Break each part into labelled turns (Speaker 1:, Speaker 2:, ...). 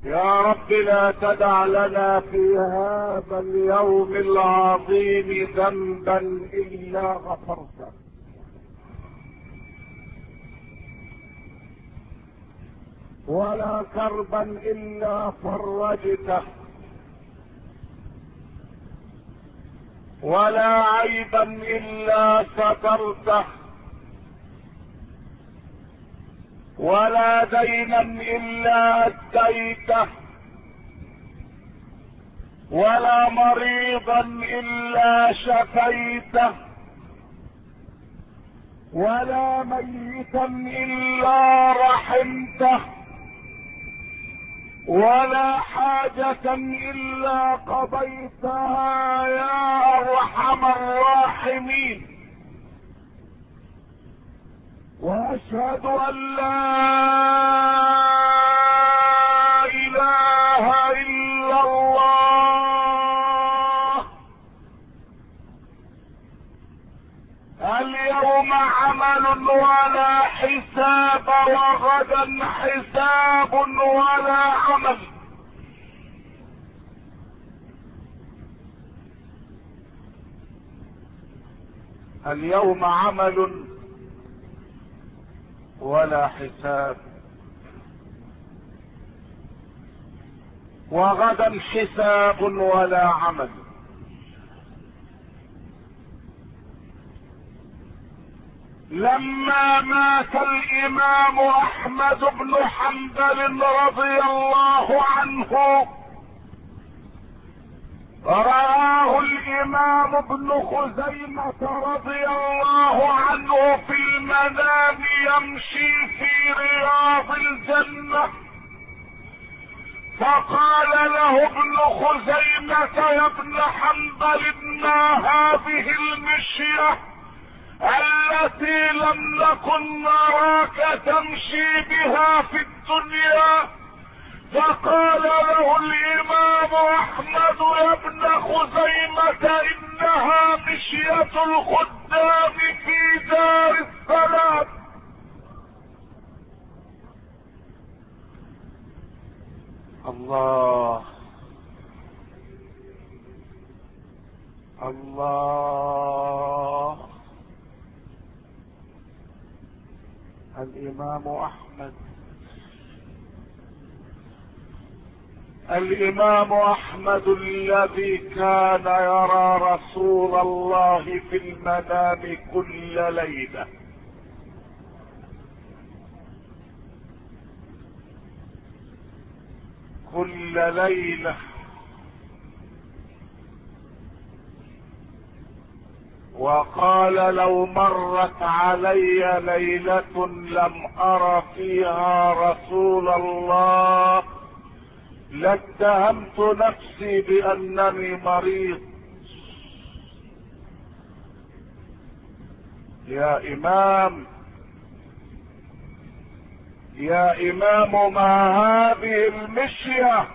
Speaker 1: يا رب لا تدع لنا في هذا اليوم العظيم ذنبا إلا غفرته، ولا كربا إلا فرجته، ولا عيبا إلا سترته، ولا دينا إلا أديته، ولا مريضا إلا شفيته، ولا ميتا إلا رحمته، ولا حاجة إلا قضيتها يا أرحم الراحمين. وأشهد أن لا إله إلا الله. اليوم عمل ولا حساب، وغدا حساب ولا عمل. اليوم عمل ولا حساب، وغدا حساب ولا عمل. لما مات الامام احمد بن حنبل رضي الله عنه، رآه الامام ابن خزيمة رضي الله عنه في المنام يمشي في رياض الجنة، فقال له ابن خزيمة يا ابن حنبل ما هذه المشية التي لم نكن نراك تمشي بها في الدنيا؟ فقال له الامام احمد يا ابن خزيمة انها مشية الخدام في دار السلام. الله الله. الامام احمد، الامام احمد الذي كان يرى رسول الله في المنام كل ليلة، كل ليلة، وقال لو مرت علي ليلة لم أر فيها رسول الله لاتهمت نفسي بأنني مريض. يا إمام، يا إمام ما هذه المشية؟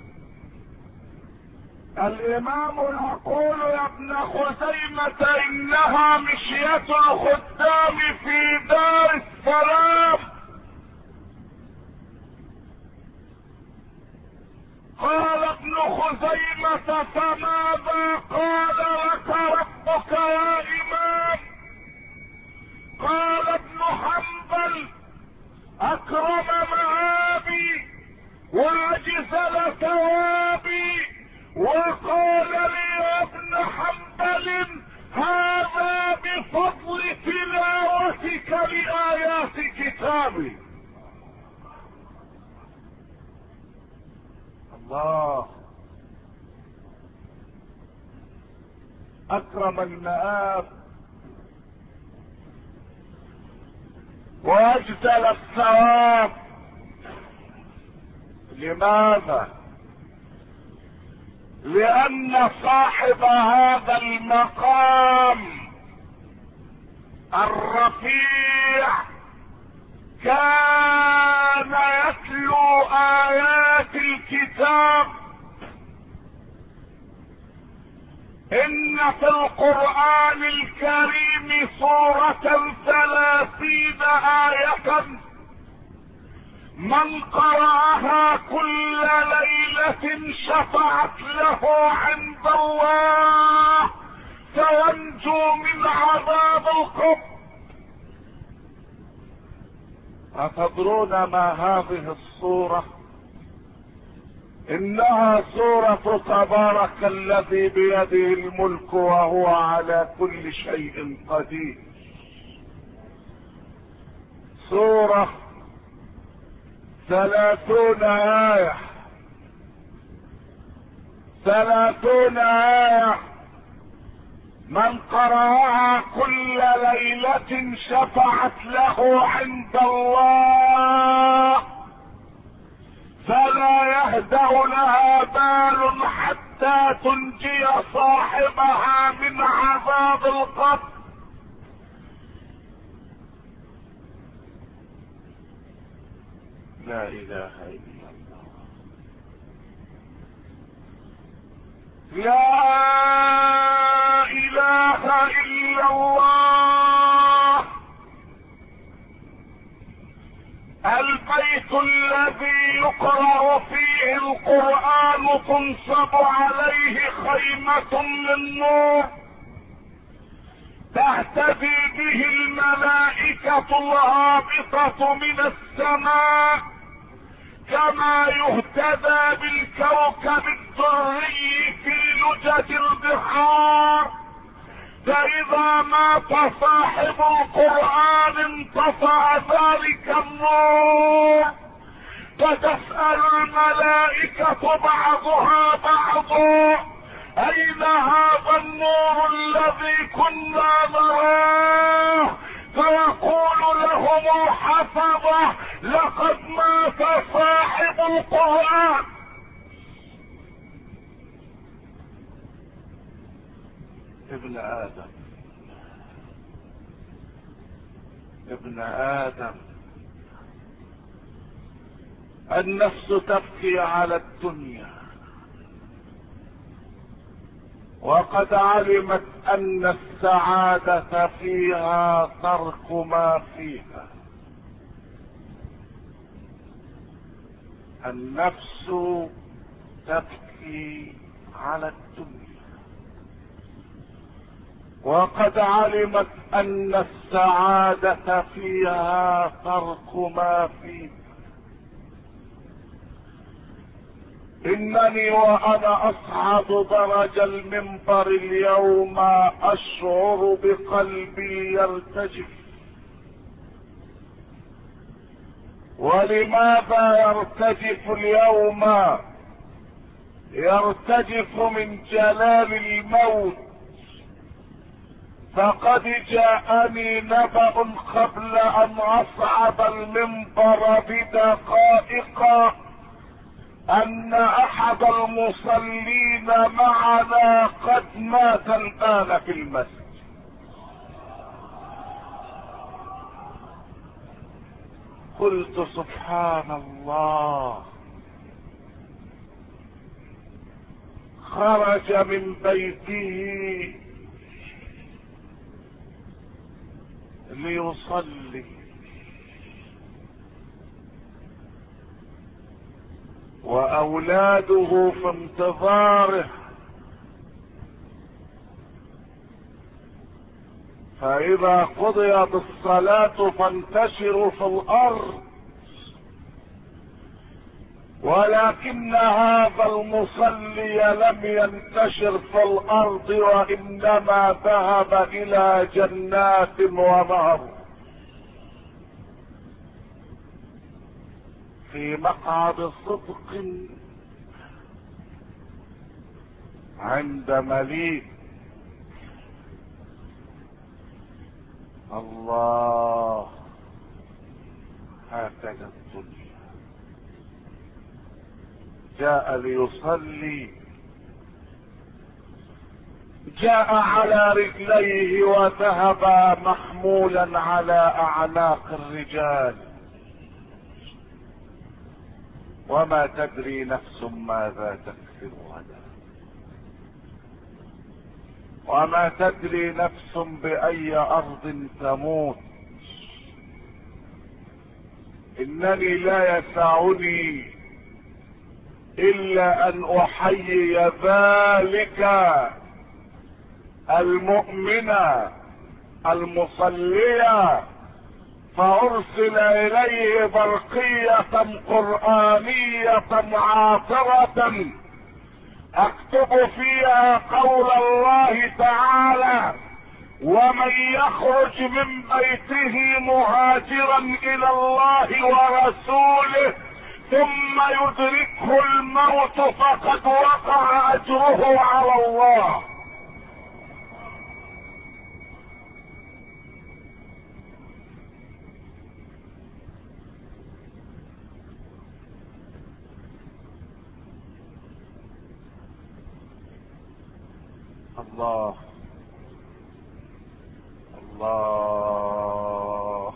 Speaker 1: الإمام يقول يا ابن خزيمة إنها مشية الخدام في دار السلام. قال ابن خزيمة فماذا قال لك ربك يا إمام؟ قال ابن حنبل أكرم مآبي وأجزل ثوابي، وقال لي يا ابن حنبل هذا بفضل تلاوتك لآيات كتابي. الله. أكرم المآب واجزل الثواب. لماذا؟ لأن صاحب هذا المقام الرفيع كان يتلو آيات الكتاب. إن في القرآن الكريم سورة 30 آية من قرأها كل ليلة شفعت له عند الله فينجو من عذاب القبر. أتدرون ما هذه الصورة؟ إنها سورة تبارك الذي بيده الملك وهو على كل شيء قدير. سورة 30 آية، 30 آية، من قرأها كل ليلة شفعت له عند الله فلا يهدأ لها بال حتى تنجي صاحبها من عذاب القبر. لا اله الا الله، لا اله الا الله. البيت الذي يقرأ فيه القرآن تنصب عليه خيمة من نور تهتدي به الملائكة الهابطة من السماء كما يهتدى بالكوكب الدري في لجج البحار. فإذا مات صاحب القرآن انطفأ ذلك النور، فتسأل الملائكة بعضها بعضا أين هذا النور الذي كنا نراه؟ فيقول لهم الحفظة لقد مات صاحب القرآن. ابن آدم، ابن آدم، النفس تبكي على الدنيا وقد علمت أن السعادة فيها ترك ما فيها. النفس تبكي على الدنيا وقد علمت أن السعادة فيها ترك ما فيها. إنني وأنا أصعد درج المنبر اليوم أشعر بقلبي يرتجف. ولماذا يرتجف اليوم؟ يرتجف من جلال الموت. فقد جاءني نبأ قبل أن أصعد المنبر بدقائق أن أحد المصلين معنا قد مات الآن في المسجد. قلت سبحان الله، خرج من بيته ليصلي واولاده في انتظاره، فاذا قضيت الصلاة فانتشروا في الارض، ولكن هذا المصلي لم ينتشر في الارض وانما ذهب الى جنات ونهر في مقعد صدق عند مليك. الله، هكذا الدنيا. جاء ليصلي، جاء على رجليه وذهب محمولا على اعناق الرجال، وما تدري نفس ماذا تكسب غدا، وما تدري نفس بأي أرض تموت. انني لا يسعني الا ان احيي ذلك المؤمن المصلي، فارسل اليه برقية قرآنية عاطرة اكتب فيها قول الله تعالى: ومن يخرج من بيته مهاجرا الى الله ورسوله ثم يدركه الموت فقد وقع اجره على الله. الله الله.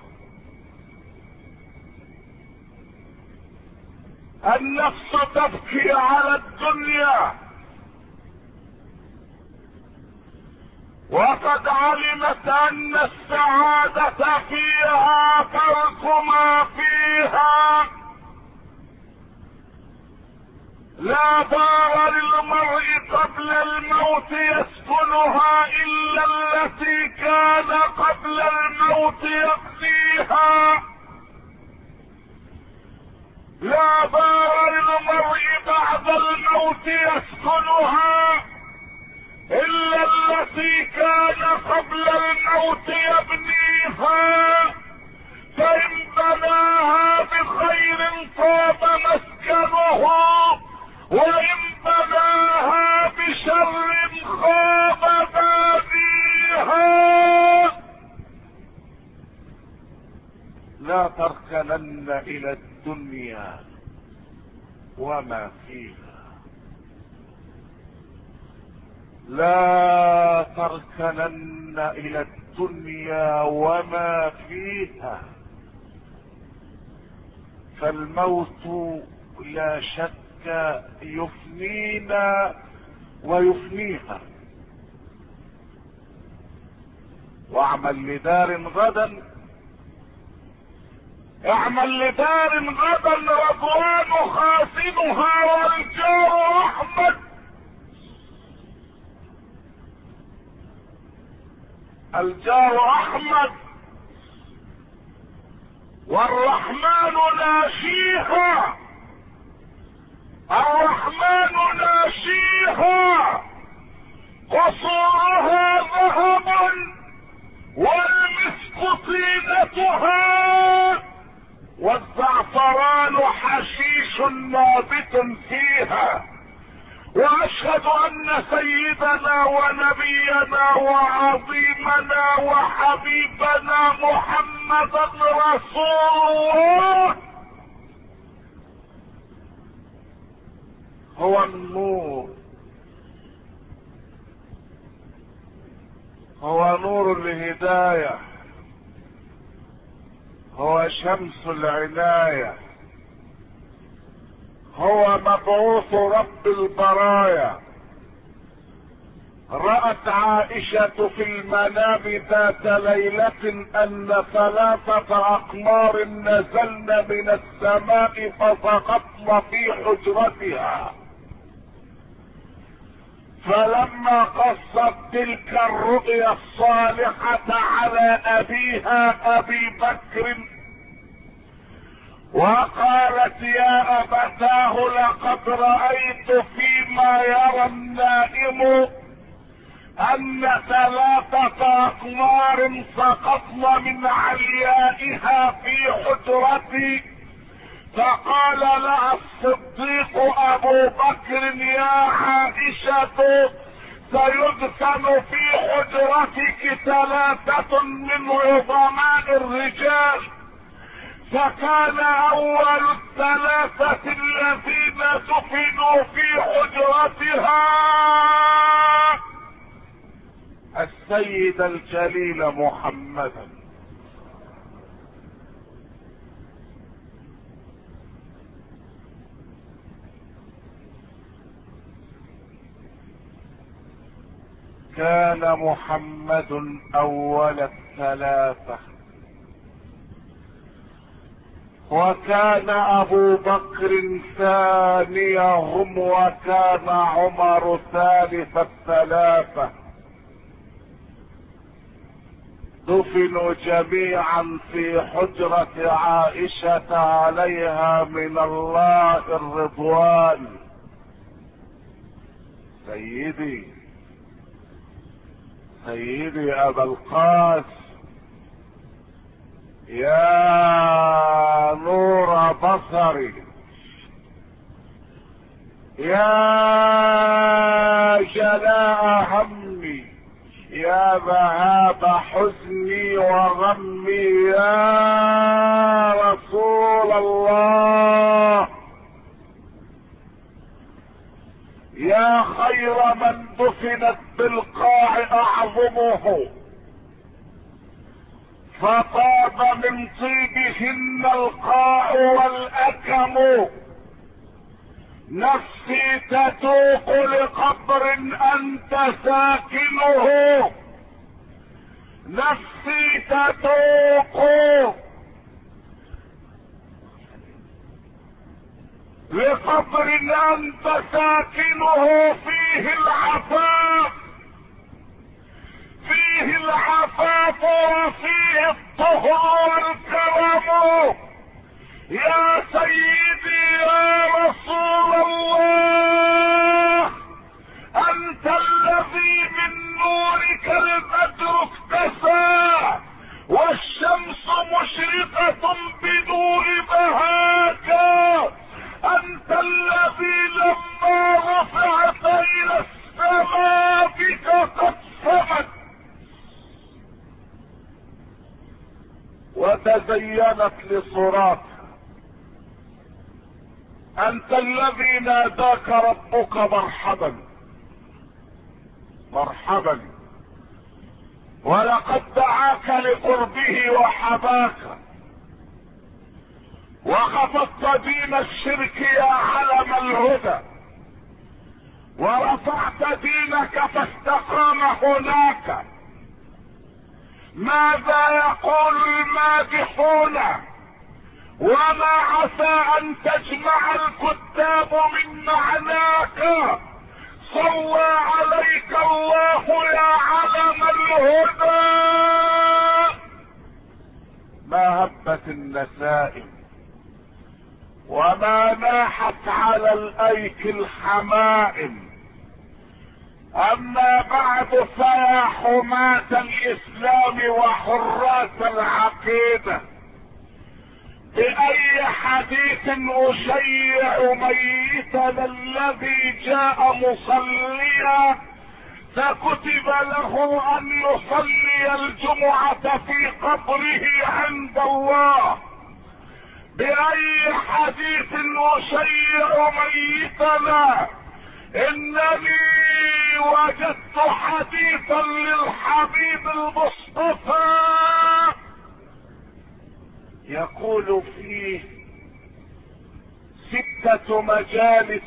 Speaker 1: النفس تبكي على الدنيا وقد علمت ان السعادة فيها ترك ما فيها. لا دار للمرء قبل الموت يسكنها الا التي كان قبل الموت يبنيها. لا دار للمرء بعد الموت يسكنها الا التي كان قبل الموت يبنيها. فان بناها بخير طاب مسكنه، وان بناها بشر خاب بانيها. لا تركنن الى الدنيا وما فيها. لا تركنن الى الدنيا وما فيها، فالموت لا شك يفنينا ويفنيها. واعمل لدار غدا، اعمل لدار غدا رضوان خازنها والجار احمد. الجار احمد والرحمن ناشيها، الرحمن ناشيها. قصورها ذهب والمسك طينتها، والزعفران حشيش نابت فيها. واشهد ان سيدنا ونبينا وعظيمنا وحبيبنا محمدا رسول الله هو النور، هو نور الهداية، هو شمس العناية، هو مبعوث رب البرايا. رأت عائشة في المنام ذات ليلة ان 3 أقمار نزلن من السماء فسقطن في حجرتها. فلما قصت تلك الرؤيا الصالحة على ابيها ابي بكر وقالت: يا ابتاه لقد رأيت فيما يرى النائم ان 3 أقمار سقطن من عليائها في حجرتي. فقال لها الصديق ابو بكر: يا عائشة سيدفن في حجرتك 3 من عظماء الرجال. فكان اول 3 الذين دفنوا في حجرتها السيد الجليل محمدا. كان محمد اول 3، وكان ابو بكر ثانيهم وكان عمر ثالث الثلاثة. دفنوا جميعا في حجرة عائشة عليها من الله الرضوان. سيدي ابا القاسم، يا نور بصري، يا جلاء همي، يا ذهاب حزني وغمي، يا رسول الله، يا خير من دفنت بالقاع اعظمه، فطاب من طيبهن القاع والاكم. نفسي تتوق لقبر انت ساكنه، نفسي تتوق لقبر انت ساكنه فيه العفاف، فيه العفاف وفيه الطهر والكرم. يا سيدي يا رسول الله، انت الذي من نورك البدر اكتسى والشمس مشرقة بدون بهاك. انت الذي لما رفعت الى السماء بك قد سمت وتزينت لصراط. انت الذي ناداك ربك مرحبا مرحبا، ولقد دعاك لقربه وحباك، وخفضت دين الشرك يا علم الهدى، ورفعت دينك فاستقام هناك. ماذا يقول المادحون وما عسى ان تجمع الكتاب من معناك؟ صلى عليك الله يا علم الهدى. ما هبت النسائم وما ناحت على الايك الحمائم. اما بعد فيا حماة الاسلام وحراس العقيدة، باي حديث اشيع ميتنا الذي جاء مصليا فكتب له ان يصلي الجمعة في قبره عند الله؟ باي حديث اشيع ميتنا؟ انني وجدت حديثا للحبيب المصطفى يقول فيه 6 مجالس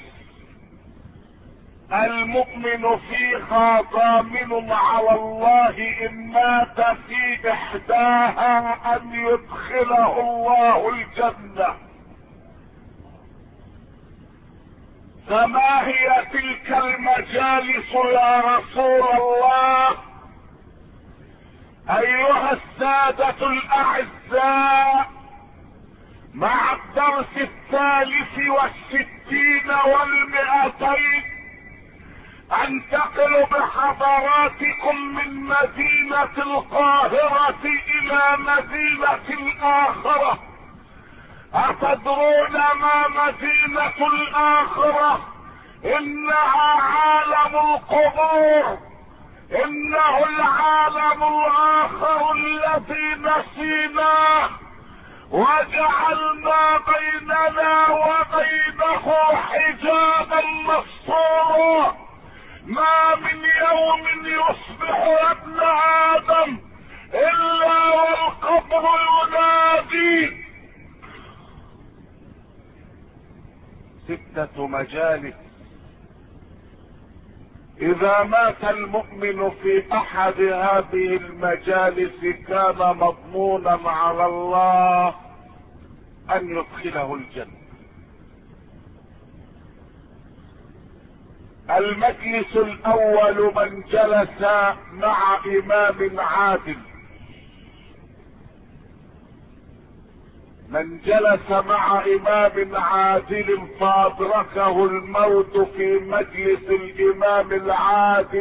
Speaker 1: المؤمن فيها ضامن على الله ان مات في احداها ان يدخله الله الجنة. فما هي تلك المجالس يا رسول الله؟ ايها السادة الاعزاء، مع الدرس 63 و200 انتقل بحضراتكم من مدينة القاهرة الى مدينة الاخرة. اتدرون ما مدينة الاخرة؟ انها عالم القبور، انه العالم الاخر الذي نسيناه وجعلنا بيننا وبينه حجابا مستورا. ما من يوم يصبح يا ابن ادم الا والقبر ينادي. 6 مجالس اذا مات المؤمن في احد هذه المجالس كان مضمونا على الله ان يدخله الجنة. المجلس الاول من جلس مع امام عادل، من جلس مع امام عادل فادركه الموت في مجلس الامام العادل،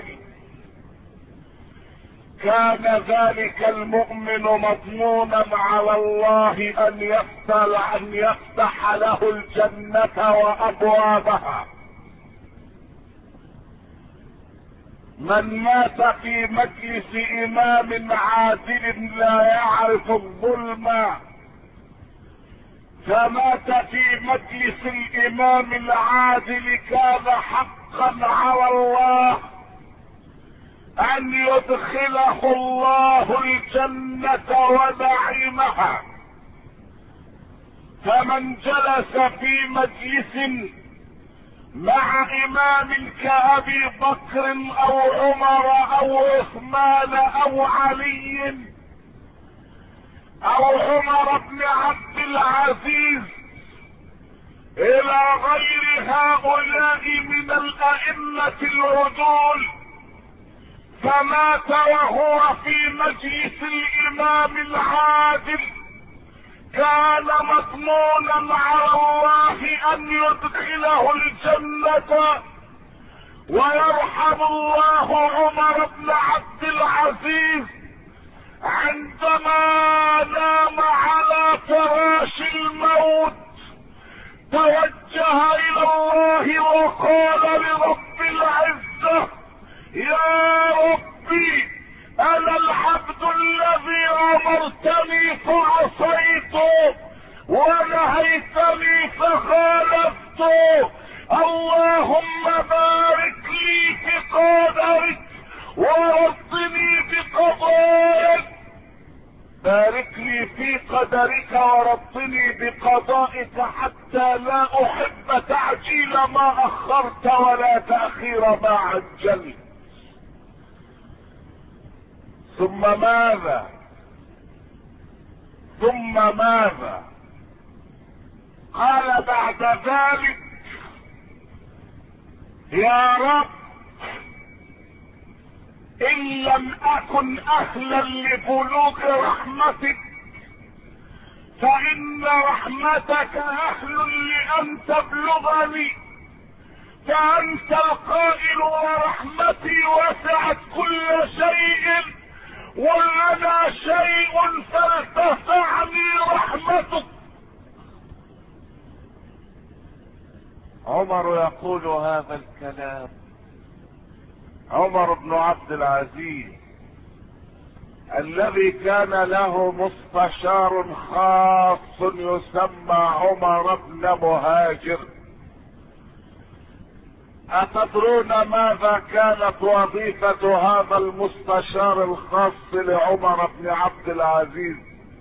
Speaker 1: كان ذلك المؤمن مضمونا على الله ان يفتح له الجنة وابوابها. من مات في مجلس امام عادل لا يعرف الظلم، فمات في مجلس الامام العادل، كان حقا على الله ان يدخله الله الجنة ونعيمها. فمن جلس في مجلس مع امام كابي بكر او عمر او عثمان او علي او عمر بن عبد العزيز الى غير هؤلاء من الائمة العدول، فمات وهو في مجلس الامام العادل، كان مضمونا على الله ان يدخله الجنة، ويرحم الله عمر بن عبد العزيز عندما نام على فراش الموت توجه الى الله وقال لرب العزة: يا ربي، انا العبد الذي امرتني فعصيت ونهيتني فخالفت، اللهم بارك لي في قدرك ورضني بقضائك، بارك لي في قدرك ورضني بقضائك حتى لا احب تعجيل ما اخرت ولا تاخير ما عجلت. ثم ماذا؟ ثم ماذا؟ قال بعد ذلك: يا رب، ان لم اكن اهلا لبلوغ رحمتك فان رحمتك اهل لان تبلغني، فانت القائل: ورحمتي وسعت كل شيء وانا شيء فلتسعني رحمتك. عمر يقول هذا الكلام، عمر بن عبد العزيز الذي كان له مستشار خاص يسمى عمر بن مهاجر. أتدرون ماذا كانت وظيفة هذا المستشار الخاص لعمر بن عبد العزيز؟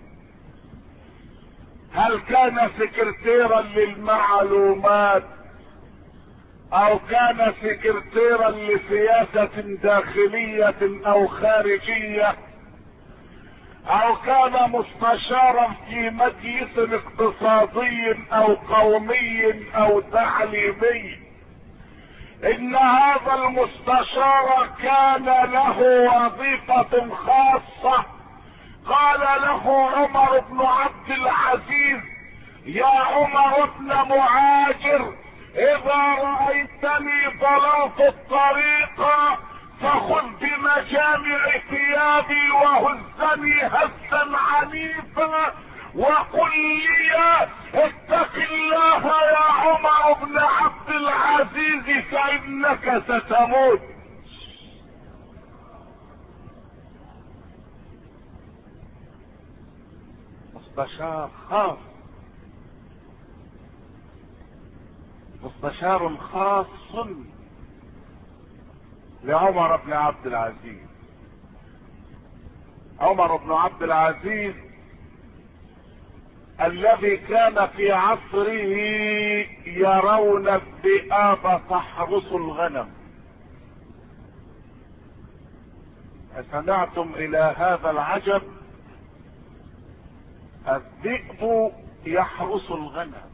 Speaker 1: هل كان سكرتيرا للمعلومات، او كان سكرتيرا لسياسة داخلية او خارجية، او كان مستشارا في مجلس اقتصادي او قومي او تعليمي؟ ان هذا المستشار كان له وظيفة خاصة. قال له عمر بن عبد العزيز: يا عمر بن مهاجر، اذا رأيتني ضللت الطريق فخذ بمجامع ثيابي وهزني هزا عنيفا وقل لي: اتق الله يا عمر بن عبد العزيز فانك ستموت. مستشار خاص، مستشار خاص لعمر بن عبد العزيز. عمر بن عبد العزيز الذي كان في عصره يرون الذئاب تحرس الغنم. أسمعتم إلى هذا العجب؟ الذئب يحرس الغنم،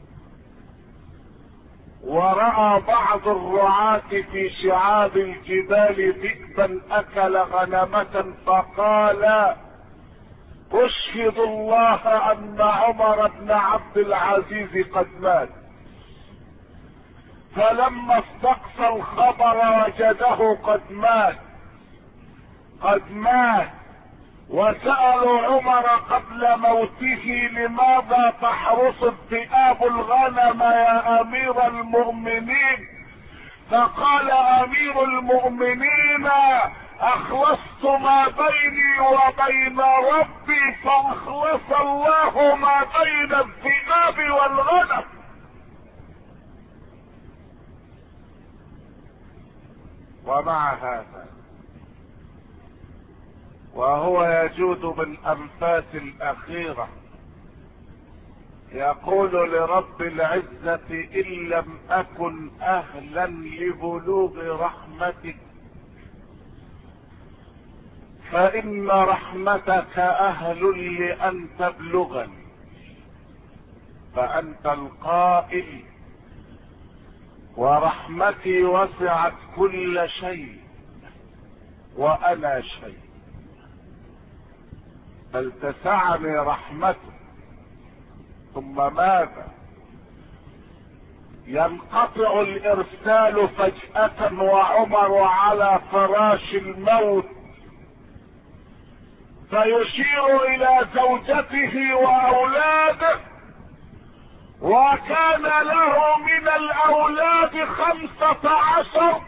Speaker 1: ورأى بعض الرعاة في شعاب الجبال ذئبا أكل غنمة، فقال: أشهد الله أن عمر بن عبد العزيز قد مات. فلما استقصى الخبر وجده قد مات، وسألوا عمر قبل موته: لماذا تحرس الذئاب الغنم يا أمير المؤمنين؟ فقال أمير المؤمنين: أخلصت ما بيني وبين ربي، فأخلص الله ما بين الذئاب والغنم. ومع هذا وهو يجود بالأنفاس الأخيرة يقول لرب العزة: إن لم أكن أهلا لبلوغ رحمتك فإن رحمتك أهل لأن تبلغني. فأنت القائل: ورحمتي وسعت كل شيء وأنا شيء. بل تسعني رحمته. ثم ماذا؟ ينقطع الإرسال فجأة وعمر على فراش الموت، فيشير إلى زوجته وأولاده، وكان له من الأولاد 15،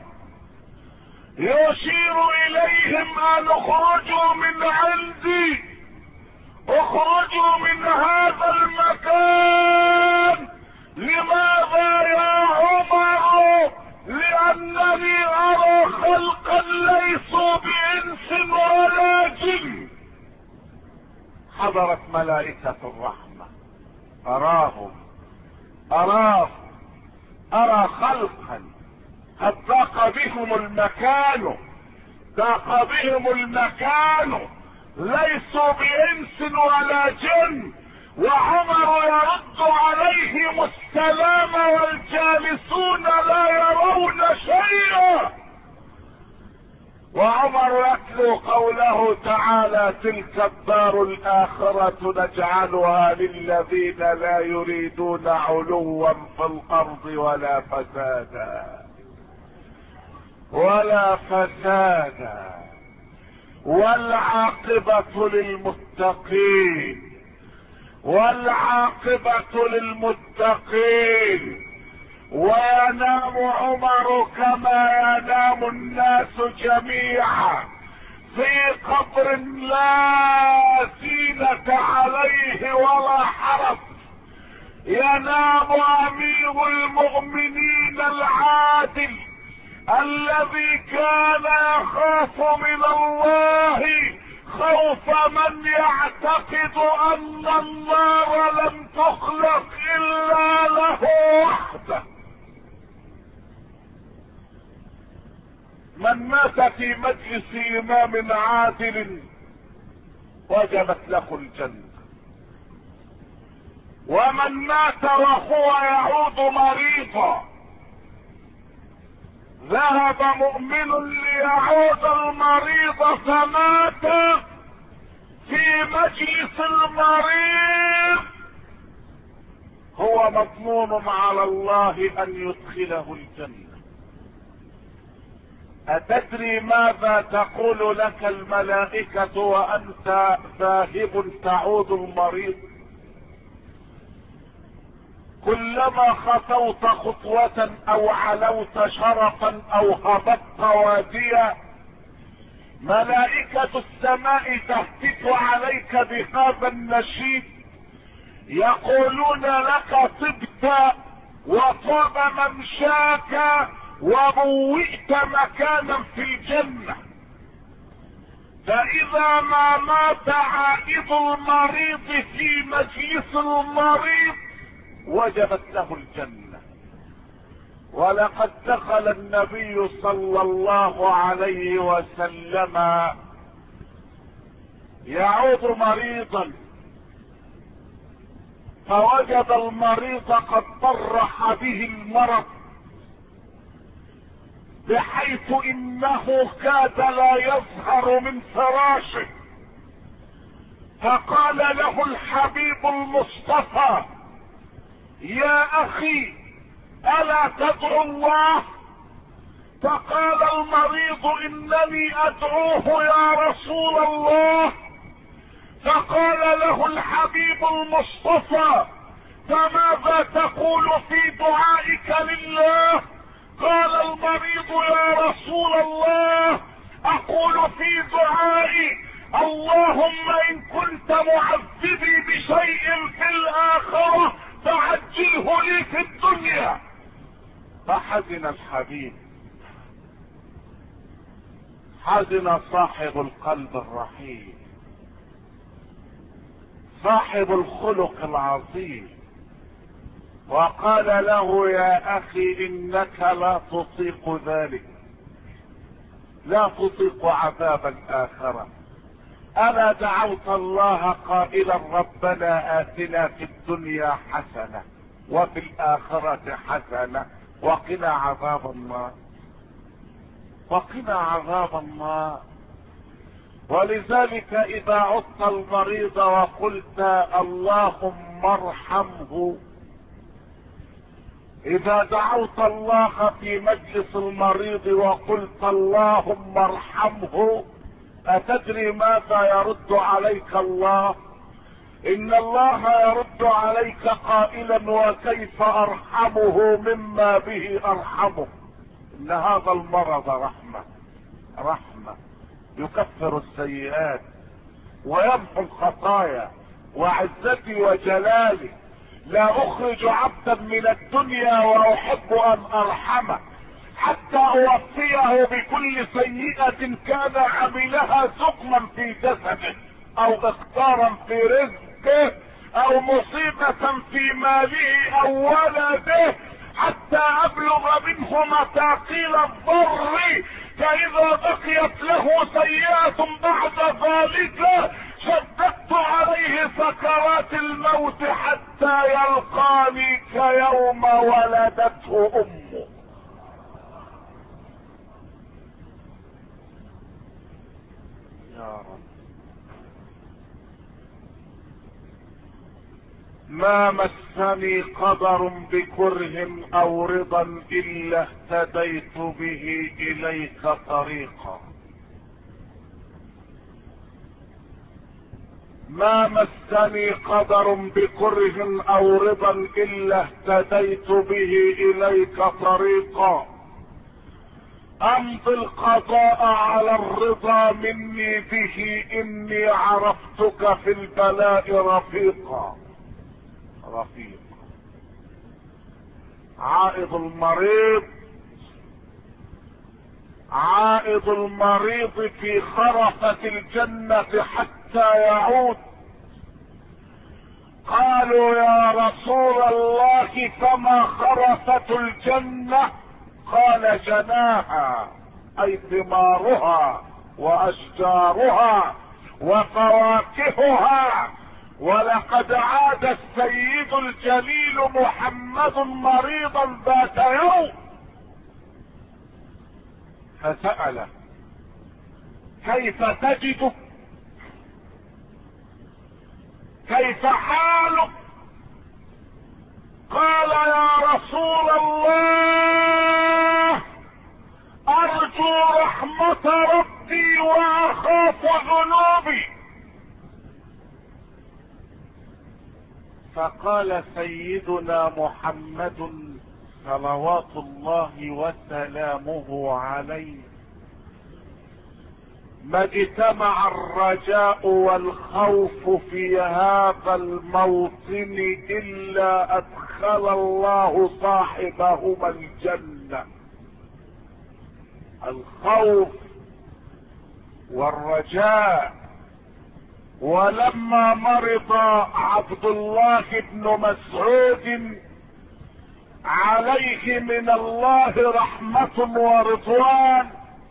Speaker 1: يشير إليهم أن اخرجوا من عندي، اخرجوا من هذا المكان. لماذا يا عمر؟ لأنني أرى خلقا ليسوا بإنس ولا جن. حضرت ملائكة الرحمة، أرى خلقا قد ضاق بهم المكان، ليسوا بإنس ولا جن. وعمر يرد عليهم السلام والجالسون لا يرون شيئا. وعمر يتلو قوله تعالى: تلك الدار الآخرة نجعلها للذين لا يريدون علوا في الأرض ولا فسادا والعاقبة للمتقين. وينام عمر كما ينام الناس جميعا في قبر لا زينة عليه ولا حرف. ينام امير المؤمنين العادل الذي كان يخاف من الله خوف من يعتقد ان النار لم تخلق الا له وحده. من مات في مجلس امام عادل وجبت له الجنة، ومن مات وهو يعود مريضا ذهب مؤمن ليعود المريض فمات في مجلس المريض، هو مضمون على الله ان يدخله الجنة. أتدري ماذا تقول لك الملائكة وأنت ذاهب تعود المريض؟ كلما خطوت خطوة أو علوت شرفا أو هبطت واديا ملائكة السماء تهتف عليك بهذا النشيد، يقولون لك: طبت وطاب ممشاك وبوئت مكانا في الجنة. فإذا ما مات عائد المريض في مجلس المريض وجبت له الجنة. ولقد دخل النبي صلى الله عليه وسلم يعود مريضا، فوجد المريض قد طرح به المرض بحيث انه كاد لا يظهر من فراشه، فقال له الحبيب المصطفى: يا اخي الا تدعو الله؟ فقال المريض: انني ادعوه يا رسول الله. فقال له الحبيب المصطفى: فماذا تقول في دعائك لله؟ قال المريض: يا رسول الله، اقول في دعائي: اللهم ان كنت معذبي بشيء في الاخرة فعجله لي في الدنيا. فحزن الحبيب، حزن صاحب القلب الرحيم، صاحب الخلق العظيم، وقال له: يا اخي انك لا تطيق ذلك، لا تطيق عذاب الاخرة. الا دعوت الله قائلا: ربنا آتنا في الدنيا حسنة وفي الاخرة حسنة وقنا عذاب النار، وقنا عذاب النار. ولذلك اذا عدت المريض وقلت: اللهم ارحمه، اذا دعوت الله في مجلس المريض وقلت: اللهم ارحمه، اتدري ماذا يرد عليك الله؟ ان الله يرد عليك قائلا: وكيف ارحمه مما به ارحمه؟ ان هذا المرض رحمة يكفر السيئات ويمحو الخطايا، وعزتي وجلالي لا اخرج عبدا من الدنيا واحب ان ارحمه حتى اوفيه بكل سيئة كان عملها سقما في جسده او اختارا في رزقه او مصيبة في ماله او ولده، حتى ابلغ منه مثاقيل الضر، فاذا بقيت له سيئة بعد ذلك شددت عليه سكرات الموت حتى يلقاني كيوم ولدته امه. يا رب، ما مسني قدر بكره او رضا الا اهتديت به اليك طريقا. ما مسني قدر بكره او رضا الا اهتديت به اليك طريقا. امضي القضاء على الرضا مني به، اني عرفتك في البلاء رفيقا. عائد المريض في خرفة الجنة حتى يعود. قالوا: يا رسول الله فما خرفة الجنة؟ قال: جناها، اي ثمارها واشجارها وفواكهها. ولقد عاد السيد الجليل محمد مريضا ذات يوم فسأله: كيف تجدك؟ كيف حالك؟ قال: يا رسول الله، ارجو رحمة ربي واخاف ذنوبي. فقال سيدنا محمد صلوات الله وسلامه عليه: ما اجتمع الرجاء والخوف في هذا الموطن الا ادخل الله صاحبهما الجنة. الخوف والرجاء. ولما مرض عبد الله بن مسعود عليه من الله رحمة ورضوان،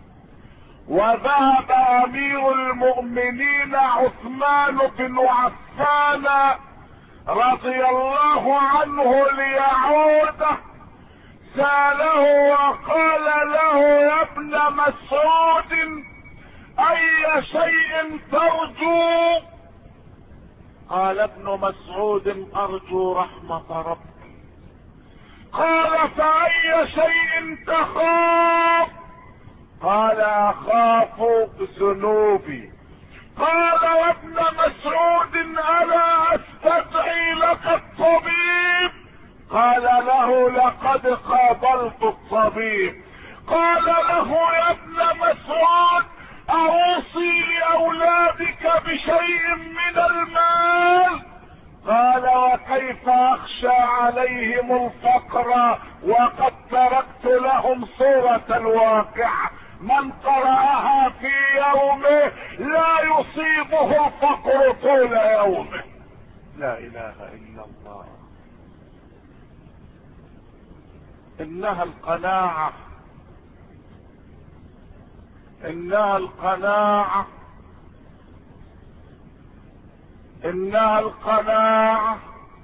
Speaker 1: وذهب امير المؤمنين عثمان بن عفان رضي الله عنه ليعوده سأله وقال له: يا ابن مسعود اي شيء ترجو؟ قال ابن مسعود: ارجو رحمة ربي. قال: فاي شيء تخاف؟ قال: اخاف ذنوبي. قال: يا ابن مسعود الا استدعي لك الطبيب؟ قال له: لقد قابلت الطبيب. قال له: يا ابن مسعود اوصي لاولادك بشيء من المال؟ قال: وكيف اخشى عليهم الفقر وقد تركت لهم سورة الواقعة، من قرأها في يومه لا يصيبه الفقر طول يومه. لا اله الا الله. انها القناعة، انها القناعة، انها القناعة.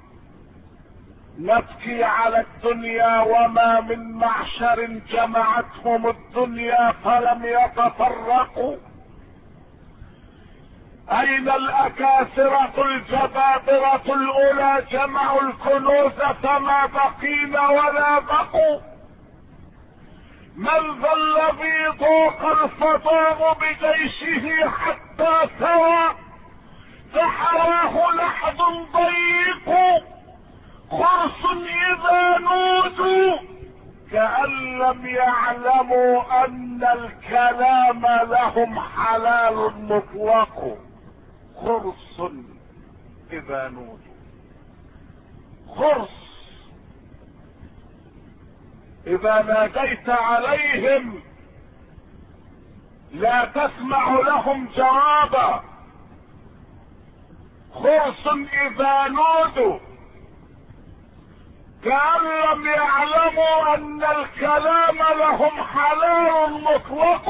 Speaker 1: نبكي على الدنيا وما من معشر جمعتهم الدنيا فلم يتفرقوا. اين الاكاسرة الجبابرة الاولى جمعوا الكنوز فما بقينا ولا بقوا؟ من ذا الذي ضاق الفضاء بجيشه حتى سوى فحواه لحد ضيق؟ خرص اذا نودوا كأن لم يعلموا ان الكلام لهم حلال مطلق. خرص اذا نودوا، خرص اذا ناديت عليهم لا تسمع لهم جوابا. خرص اذا نودوا كأن لم يعلموا ان الكلام لهم حلال مطلق.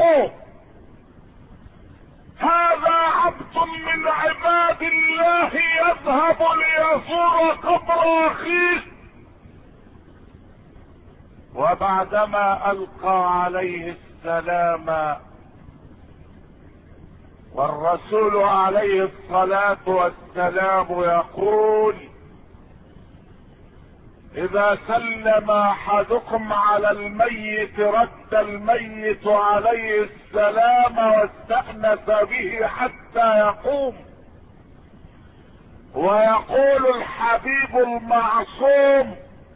Speaker 1: هذا عبد من عباد الله يذهب ليزور قبر اخيه، وبعدما القى عليه السلام والرسول عليه الصلاة والسلام يقول: اذا سلم احدكم على الميت رد الميت عليه السلام واستأنس به حتى يقوم. ويقول الحبيب المعصوم: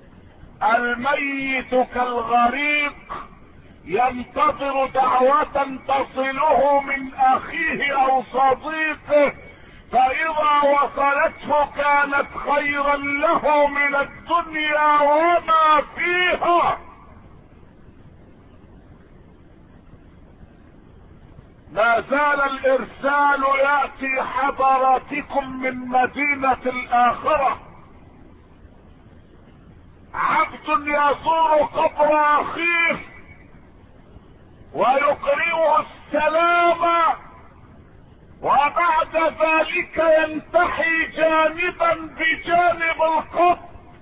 Speaker 1: الميت كالغريق ينتظر دعوة تصله من اخيه او صديقه، فاذا وصلته كانت خيرا له من الدنيا وما فيها. ما زال الارسال يأتي حضراتكم من مدينة الاخرة. عبد يزور قبر اخيه ويقرئه السلام، وبعد ذلك ينتحي جانبا بجانب القبر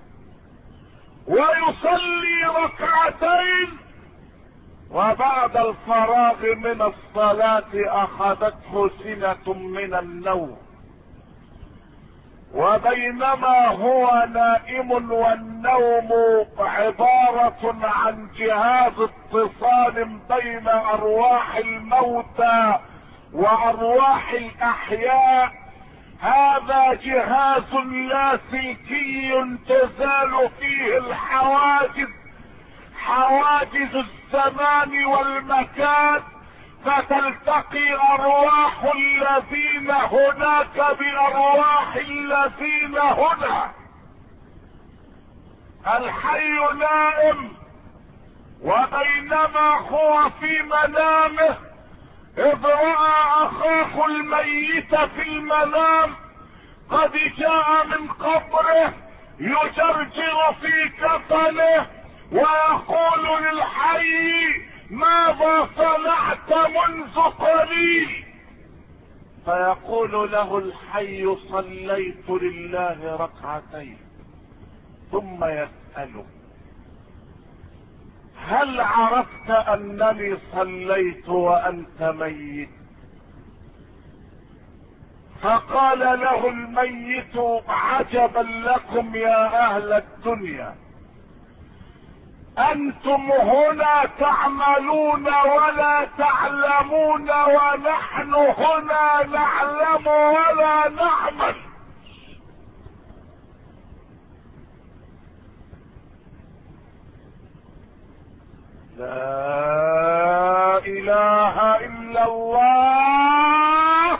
Speaker 1: ويصلي ركعتين، وبعد الفراغ من الصلاة اخذته سنة من النوم، وبينما هو نائم، والنوم عبارة عن جهاز اتصال بين ارواح الموتى وارواح الاحياء، هذا جهاز لاسلكي تزال فيه الحواجز، حواجز الزمان والمكان، فتلتقي ارواح الذين هناك بارواح الذين هنا. الحي نائم، وبينما هو في منامه اذ راى اخاه الميت في المنام قد جاء من قبره يجرجر في كفنه ويقول للحي: ماذا صنعت منذ قليل؟ فيقول له الحي صليت لله ركعتين، ثم يسأله هل عرفت انني صليت وانت ميت؟ فقال له الميت عجبا لكم يا اهل الدنيا، انتم هنا تعملون ولا تعلمون، ونحن هنا نعلم ولا نعمل. لا اله الا الله.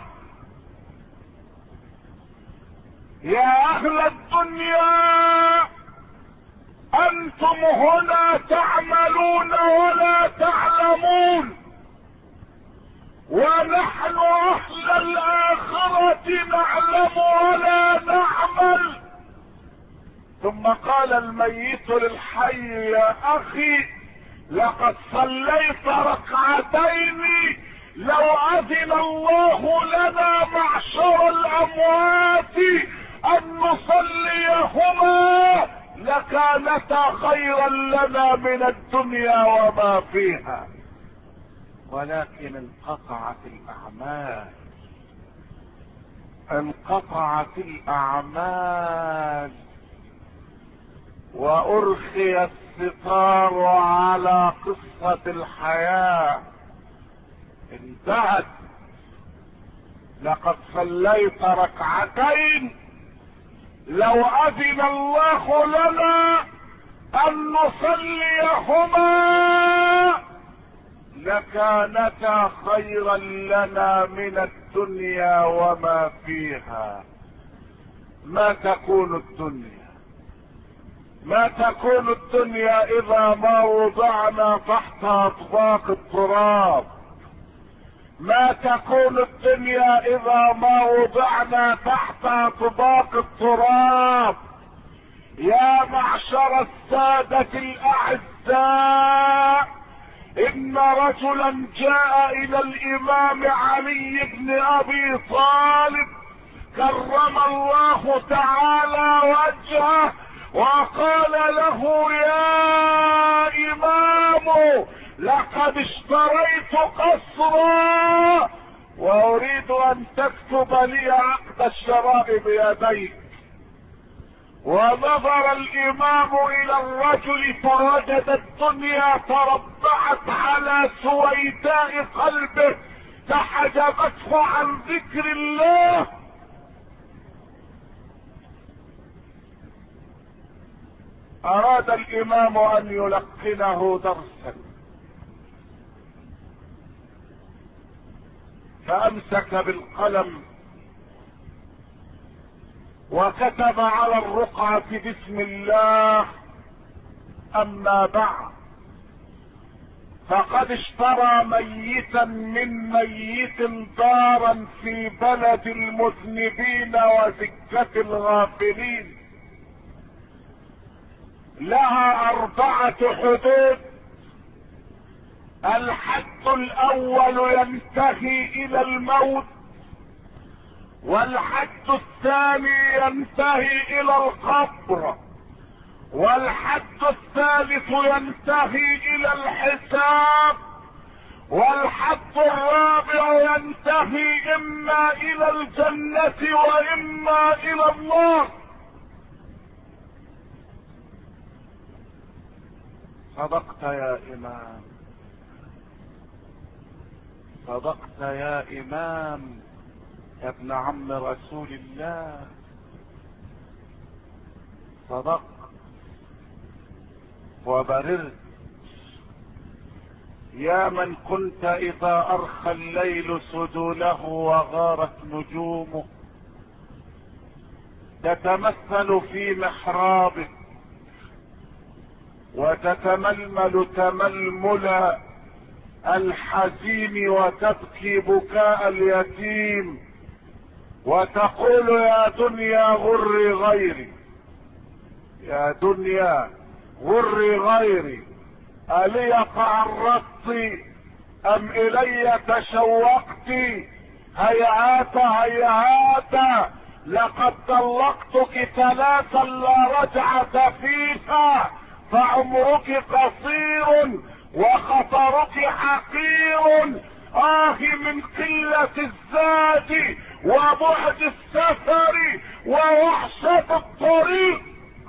Speaker 1: يا اهل الدنيا انتم هنا تعملون ولا تعلمون، ونحن اهل الاخرة نعلم ولا نعمل. ثم قال الميت للحي يا اخي لقد صليت ركعتين، لو اذن الله لنا معشر الاموات ان نصليهما لكانتا خيرا لنا من الدنيا وما فيها، ولكن انقطعت الاعمال، انقطعت الاعمال، وارخي الستار على قصة الحياة، انتهت. لقد صليت ركعتين، لو اذن الله لنا ان نصليهما لكانتا خيرا لنا من الدنيا وما فيها. ما تكون الدنيا، ما تكون الدنيا اذا ما وضعنا تحت اطباق التراب، ما تكون الدنيا اذا ما وضعنا تحت اطباق التراب. يا معشر السادة الاعزاء، ان رجلا جاء الى الامام علي بن ابي طالب كرم الله تعالى وجهه، وقال له يا امام لقد اشتريت قصرا واريد ان تكتب لي عقد الشراء بيديك. ونظر الامام الى الرجل فوجد الدنيا تربعت على سويداء قلبه فحجبته عن ذكر الله. اراد الامام ان يلقنه درسا، فامسك بالقلم وكتب على الرقعة بسم الله: اما بعد، فقد اشترى ميتا من ميت دارا في بلد المذنبين وسكة الغافلين، لها 4 حدود. الحد الاول ينتهي الى الموت، والحد الثاني ينتهي الى القبر، والحد الثالث ينتهي الى الحساب، والحد الرابع ينتهي اما الى الجنة واما الى النار. صدقت يا امام، صدقت يا امام يا ابن عم رسول الله، صدقت وبررت. يا من كنت اذا ارخى الليل سدوله وغارت نجومه تتمثل في محرابك وتتململ تململ الحزين وتبكي بكاء اليتيم وتقول يا دنيا غري غيري، يا دنيا غري غيري، ألي تعرضت ام الي تشوقت؟ هيهات هيهات، لقد طلقتك ثلاثا لا رجعة فيها، فعمرك قصير وخطرك حقير. من قلة الزاد وبعد السفر ووحشة الطريق.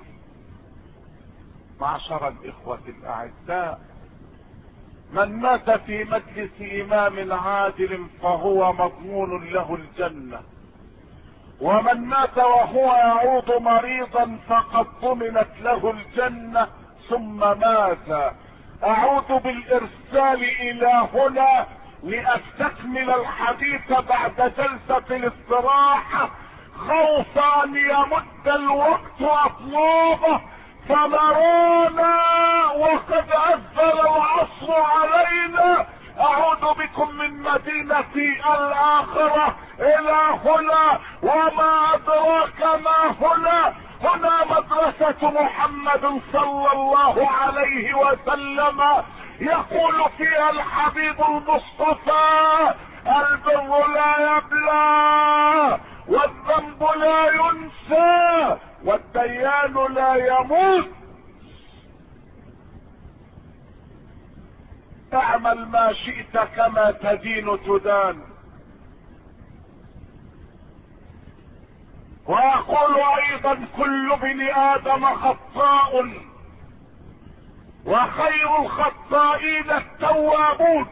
Speaker 1: معشر الإخوة الأعزاء، من مات في مجلس إمام عادل فهو مضمون له الجنة، ومن مات وهو يعود مريضا فقد ضمنت له الجنة ثم مات. أعود بالإرسال إلى هنا لأستكمل الحديث بعد جلسة الاستراحة، خوف أن يمد الوقت أطلابه فنرانا وقد أذن العصر علينا. أعود بكم من مدينتي الآخرة إلى هنا، وما أدراك ما هنا. هنا مدرسة محمد صلى الله عليه وسلم، يقول فيها الحبيب المصطفى: البر لا يبلى، والذنب لا ينسى، والديان لا يموت. اعمل ما شئت كما تدين تدان. واقول ايضا: كل ابن ادم خطاء، وخير الخطائين التوابون.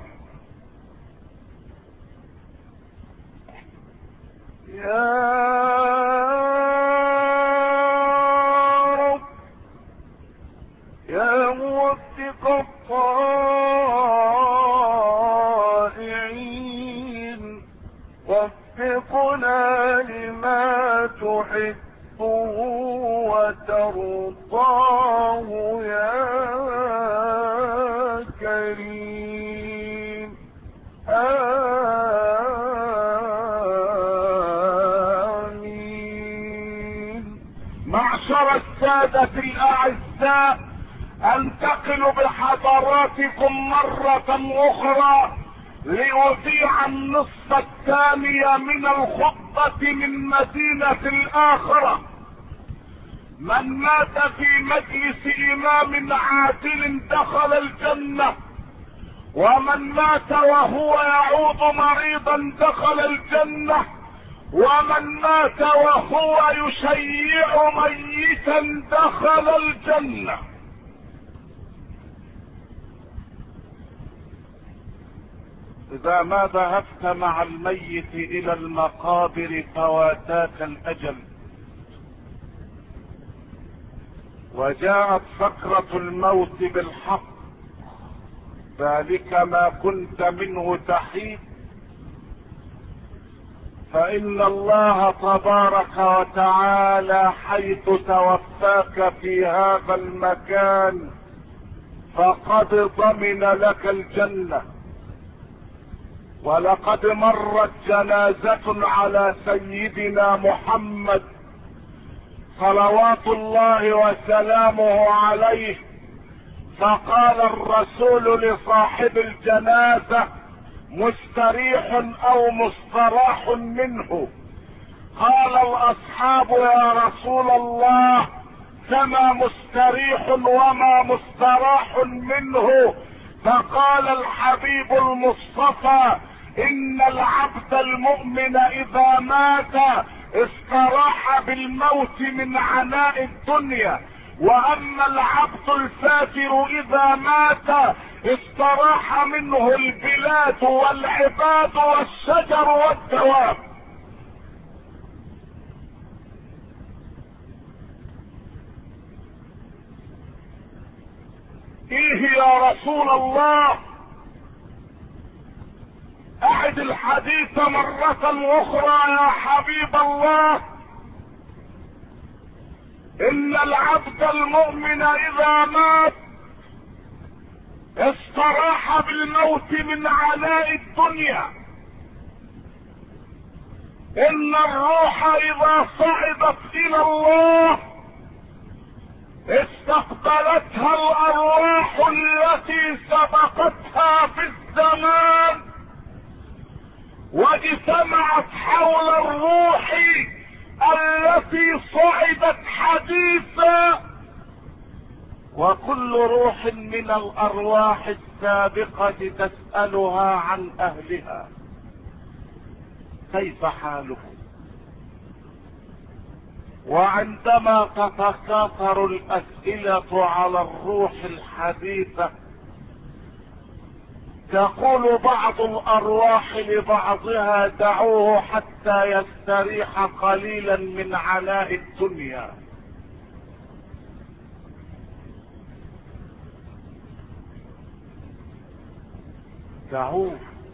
Speaker 1: يا رب يا موفق الطائعين، وفقنا لما تحبه وترضاه يا كريم. آمين. معشر السادة الأعزاء، انتقل بحضراتكم مرة أخرى لأذيع النصف الثاني من الخطبة من مدينة الآخرة. من مات في مجلس إمام عادل دخل الجنة، ومن مات وهو يعود مريضا دخل الجنة، ومن مات وهو يشيع ميتا دخل الجنة. إذا ما ذهبت مع الميت إلى المقابر فواتاك الأجل، وجاءت سكرة الموت بالحق، ذلك ما كنت منه تحيد، فإن الله تبارك وتعالى حيث توفاك في هذا المكان فقد ضمن لك الجنة. ولقد مرت جنازة على سيدنا محمد صلوات الله وسلامه عليه، فقال الرسول لصاحب الجنازة: مستريح او مستراح منه؟ قال الاصحاب: يا رسول الله، كما مستريح وما مستراح منه؟ فقال الحبيب المصطفى: ان العبد المؤمن اذا مات استراح بالموت من عناء الدنيا، واما العبد الفاجر اذا مات استراح منه البلاد والعباد والشجر والدواب. ايه يا رسول الله؟ اعد الحديث مرة اخرى يا حبيب الله. ان العبد المؤمن اذا مات استراح بالموت من عناء الدنيا، ان الروح اذا صعدت الى الله استقبلتها الارواح التي سبقتها في الزمان، واجتمعت حول الروح التي صعدت حديثا، وكل روح من الارواح السابقة تسألها عن اهلها كيف حالهم. وعندما تتكاثر الاسئلة على الروح الحديثة تقول بعض الارواح لبعضها دعوه حتى يستريح قليلا من عناء الدنيا. دعوه.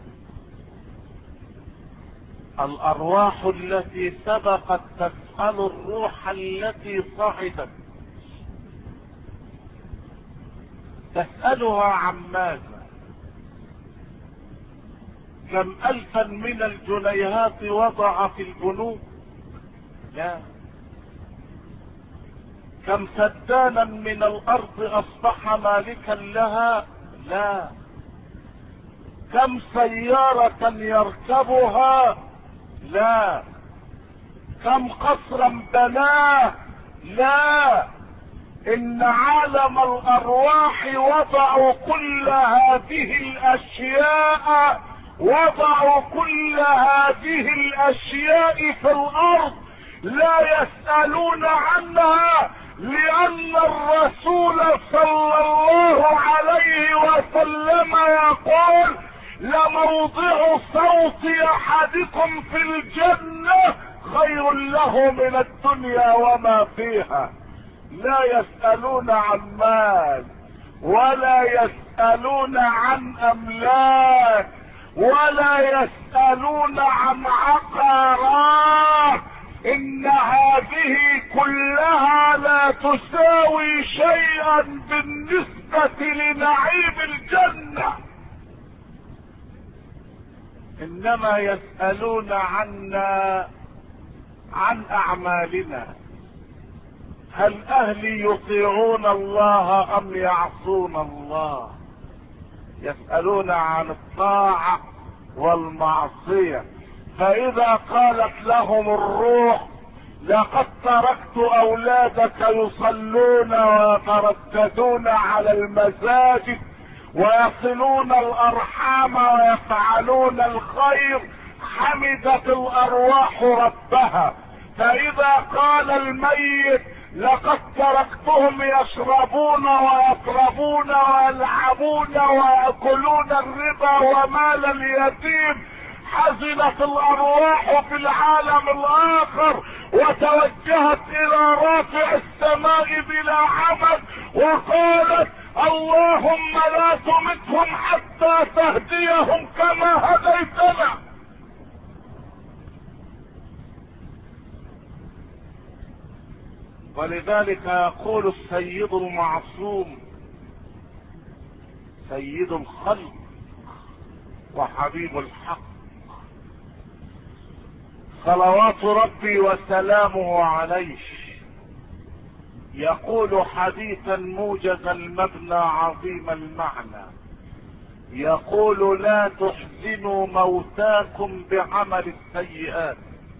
Speaker 1: الارواح التي سبقت تسأل الروح التي صعدت، تسألها عن ماذا؟ كم الفا من الجنيهات وضع في البنوك؟ لا. كم سدانا من الارض اصبح مالكا لها؟ لا. كم سيارة يركبها؟ لا. كم قصرا بناه؟ لا. ان عالم الارواح وضعوا كل هذه الاشياء، وضعوا كل هذه الاشياء في الارض لا يسألون عنها، لان الرسول صلى الله عليه وسلم يقول لموضع صوت احدكم في الجنة خير له من الدنيا وما فيها. لا يسألون عن مال، ولا يسألون عن املاك، ولا يسألون عن عقارات. ان هذه كلها لا تساوي شيئا بالنسبة لنعيم الجنة. انما يسألون عنا عن اعمالنا، هل اهلي يطيعون الله ام يعصون الله؟ يسألون عن الطاعة والمعصية. فاذا قالت لهم الروح لقد تركت اولادك يصلون ويترددون على المساجد ويصلون الارحام ويفعلون الخير، حمدت الارواح ربها. فاذا قال الميت لقد تركتهم يشربون ويطربون ويلعبون ويأكلون الربا ومال اليتيم، حزنت الارواح في العالم الاخر وتوجهت الى رافع السماء بلا عمد وقالت اللهم لا تمتهم حتى تهديهم كما هديتنا. ولذلك يقول السيد المعصوم سيد الخلق وحبيب الحق صلوات ربي وسلامه عليه، يقول حديثا موجز المبنى عظيم المعنى، يقول لا تحزنوا موتاكم بعمل السيئات،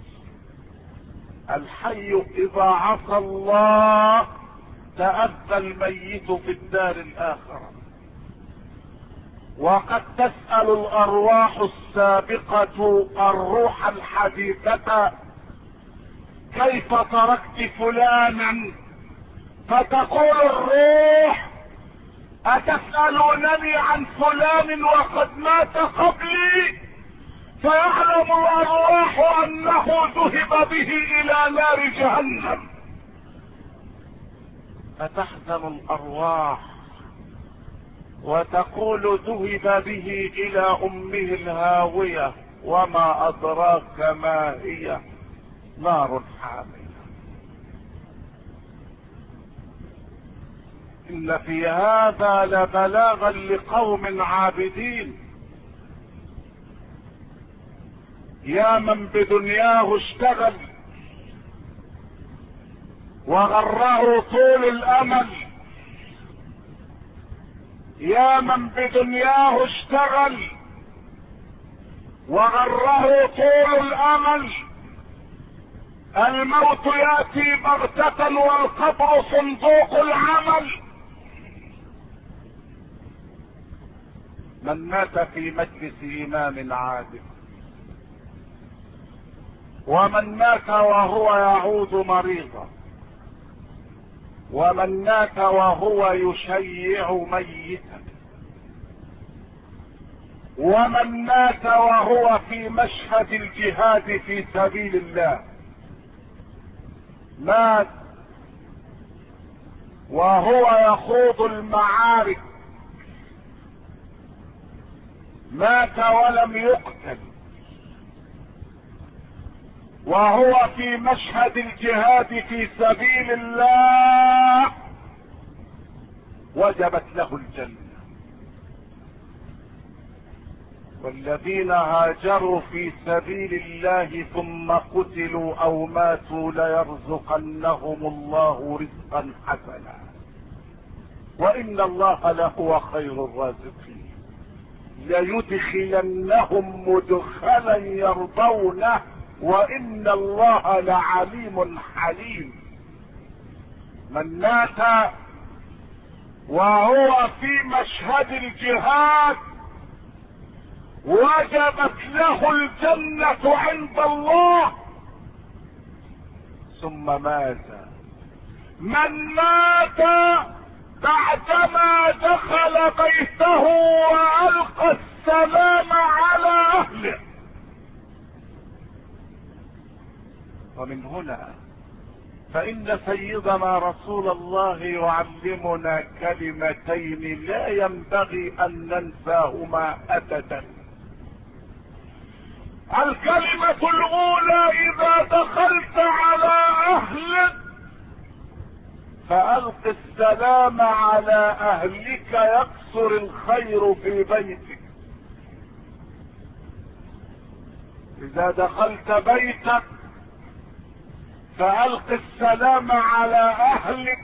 Speaker 1: الحي اذا عصى الله تأذى الميت في الدار الاخرة. وقد تسأل الارواح السابقة الروح الحديثة كيف تركت فلانا، فتقول الروح اتسألونني عن فلان وقد مات قبلي؟ فيعلم الارواح انه ذهب به الى نار جهنم. فتحزن الارواح وتقول ذهب به الى امه الهاوية، وما ادراك ما هي، نار حامية. ان في هذا لبلاغا لقوم عابدين. يا من بدنياه اشتغل وغره طول الامل، يا من بدنياه اشتغل وغره طول الامل. الموت ياتي بغتة والقبر صندوق العمل. من مات في مجلس امام عادل، ومن مات وهو يعود مريضا، ومن مات وهو يشيع ميتا، ومن مات وهو في مشهد الجهاد في سبيل الله، مات وهو يخوض المعارك، مات ولم يقتل وهو في مشهد الجهاد في سبيل الله، وجبت له الجنة. والذين هاجروا في سبيل الله ثم قتلوا او ماتوا ليرزقنهم الله رزقا حسنا، وان الله لهو خير الرازقين. ليدخلنهم مدخلا يرضونه، وان الله لعليم حليم. من مات وهو في مشهد الجهاد وجبت له الجنة عند الله. ثم ماذا؟ من مات بعدما دخل بيته وألقى السلام على أهله. ومن هنا فإن سيدنا رسول الله يعلمنا كلمتين لا ينبغي أن ننساهما أبدا. الكلمة الأولى: إذا دخلت على أهلك فألق السلام على أهلك يكثر الخير في بيتك. إذا دخلت بيتك فألق السلام على أهلك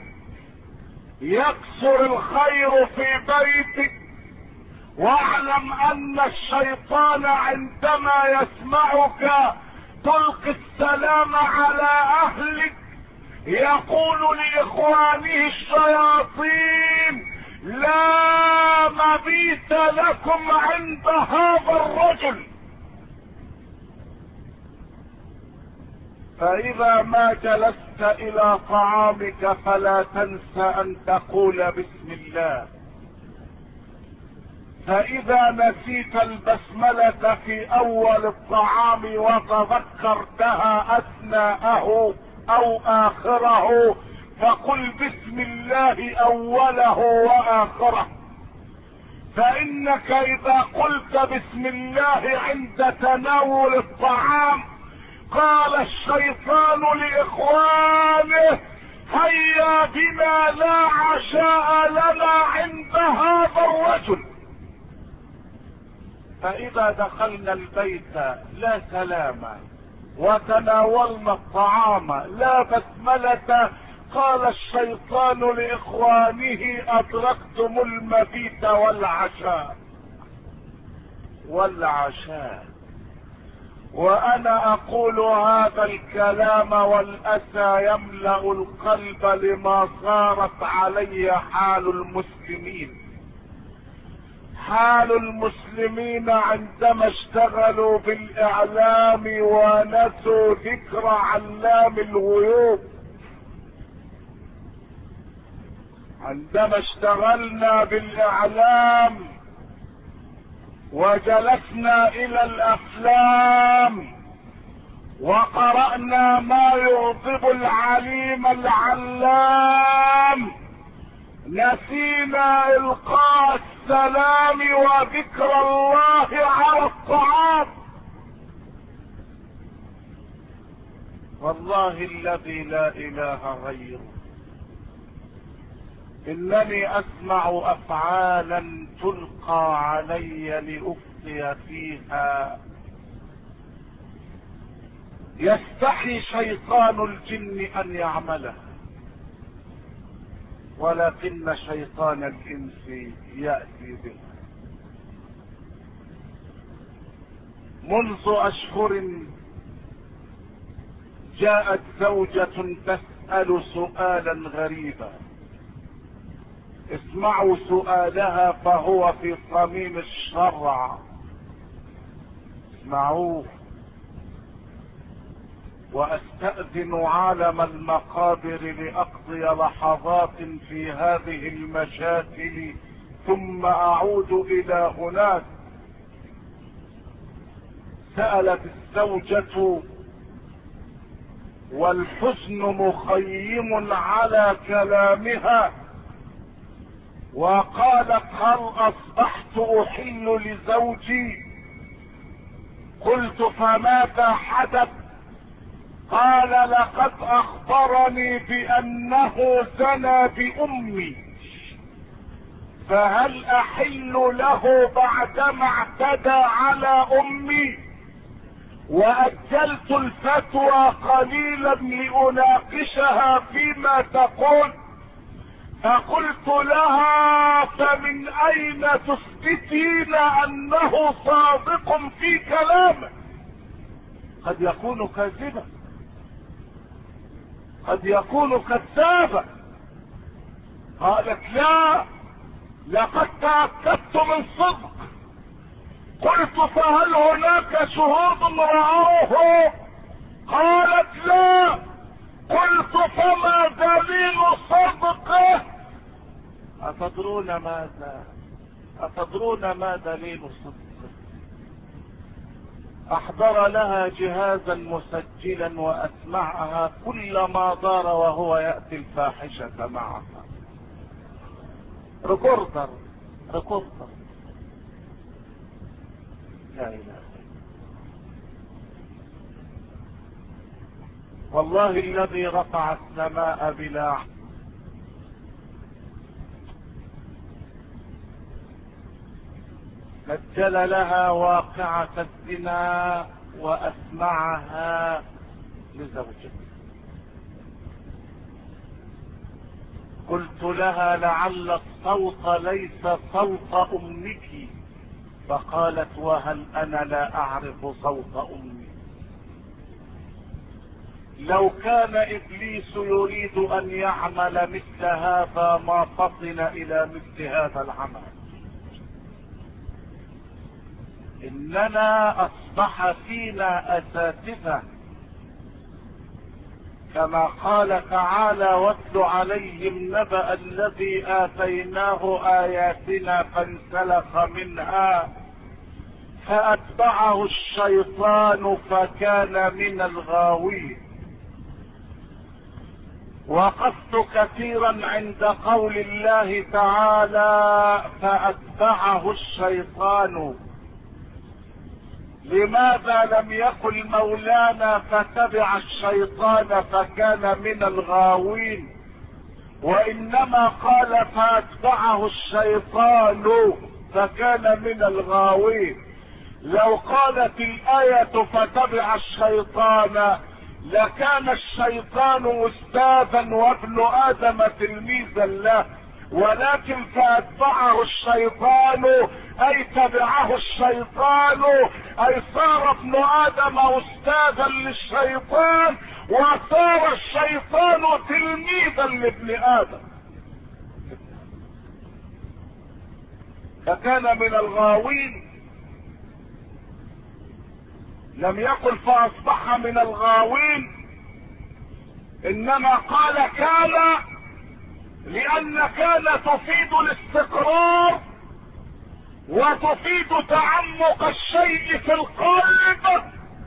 Speaker 1: يكثر الخير في بيتك. واعلم ان الشيطان عندما يسمعك تلقي السلام على اهلك يقول لاخوانه الشياطين: لا مبيت لكم عند هذا الرجل. فاذا ما جلست الى طعامك فلا تنسى ان تقول بسم الله. فاذا نسيت البسملة في اول الطعام وتذكرتها اثناءه او اخره فقل بسم الله اوله واخره. فانك اذا قلت بسم الله عند تناول الطعام قال الشيطان لاخوانه: هيا بنا لا عشاء لنا عند هذا الرجل. فاذا دخلنا البيت لا سلام وتناولنا الطعام لا بسملة قال الشيطان لاخوانه: ادركتم المبيت والعشاء. وانا اقول هذا الكلام والاسى يملأ القلب لما صارت عليه حال المسلمين. حال المسلمين عندما اشتغلوا بالاعلام ونسوا ذكر علام الغيوب. عندما اشتغلنا بالاعلام وجلسنا الى الافلام وقرأنا ما يغضب العليم العلام نسينا القاء السلام وذكر الله على الطعام. والله الذي لا اله غيره انني اسمع افعالا تلقى علي لافتي فيها يستحي شيطان الجن ان يعملها، ولكن شيطان الانس يأتي بها. منذ اشهر جاءت زوجة تسأل سؤالا غريبا. اسمعوا سؤالها فهو في صميم الشرع، اسمعوه. واستأذن عالم المقابر لأقضي لحظات في هذه المشاكل ثم اعود الى هناك. سألت الزوجة والحزن مخيم على كلامها وقالت: هل اصبحت احل لزوجي؟ قلت: فماذا حدث؟ قال: لقد اخبرني بانه زنى بامي، فهل احل له بعدما اعتدى على امي؟ واجلت الفتوى قليلا لاناقشها فيما تقول، فقلت لها: فمن اين تثبتين انه صادق في كلامه؟ قد يكون كاذبا، قد يكون كذابا. قالت: لا، لقد تأكدت من صدق. قلت: فهل هناك شهود رأوه؟ قالت: لا. قلت: فما دليل صدقه؟ أتدرون ما دليل صدقه؟ احضر لها جهازا مسجلا واسمعها كلما دار وهو يأتي الفاحشة معها. ريكوردر. لا اله. والله الذي رفع السماء بلا سجل لها واقعة الزنا واسمعها لزوجها. قلت لها: لعل الصوت ليس صوت امك. فقالت: وهل انا لا اعرف صوت امي؟ لو كان ابليس يريد ان يعمل مثل هذا ما فطن الى مثل هذا العمل. اننا اصبح فينا اساتذة، كما قال تعالى: واتل عليهم نبأ الذي آتيناه آياتنا فانسلخ منها فأتبعه الشيطان فكان من الغاوين. وقفت كثيرا عند قول الله تعالى: فأتبعه الشيطان. لماذا لم يقل مولانا فتبع الشيطان فكان من الغاوين، وانما قال فاتبعه الشيطان فكان من الغاوين؟ لو قالت الآية فتبع الشيطان لكان الشيطان استاذا وابن ادم تلميذا له، ولكن فاتبعه الشيطان اي تبعه الشيطان اي صار ابن ادم استاذا للشيطان وصار الشيطان تلميذا لابن ادم، فكان من الغاوين. لم يقل فاصبح من الغاوين، انما قال كان، لان كان تفيد الاستقرار وتفيد تعمق الشيء في القلب.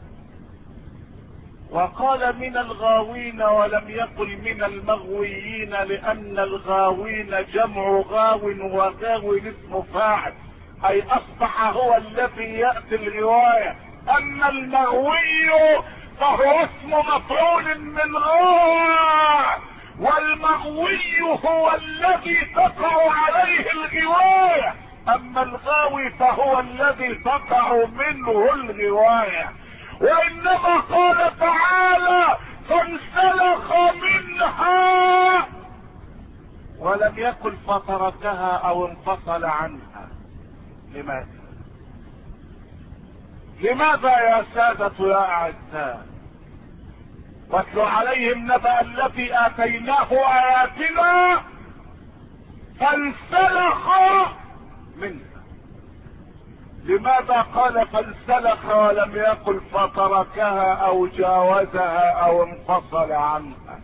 Speaker 1: وقال من الغاوين ولم يقل من المغويين، لان الغاوين جمع غاو، وغاو اسم فاعل اي اصبح هو الذي يأتي الرواية. اما المغوي فهو اسم مفعول من غاو، والمغوي هو الذي تقع عليه الغواية، اما الغاوي فهو الذي تقع منه الغواية. وانما قال تعالى فانسلخ منها، ولم يقل فتركها او انفصل عنها. لماذا؟ لماذا يا سادة يا اعزاء؟ واتل عليهم نبأ الذي اتيناه اياتنا فانسلخ منها. لماذا قال فانسلخ ولم يقل فتركها او جاوزها او انفصل عنها؟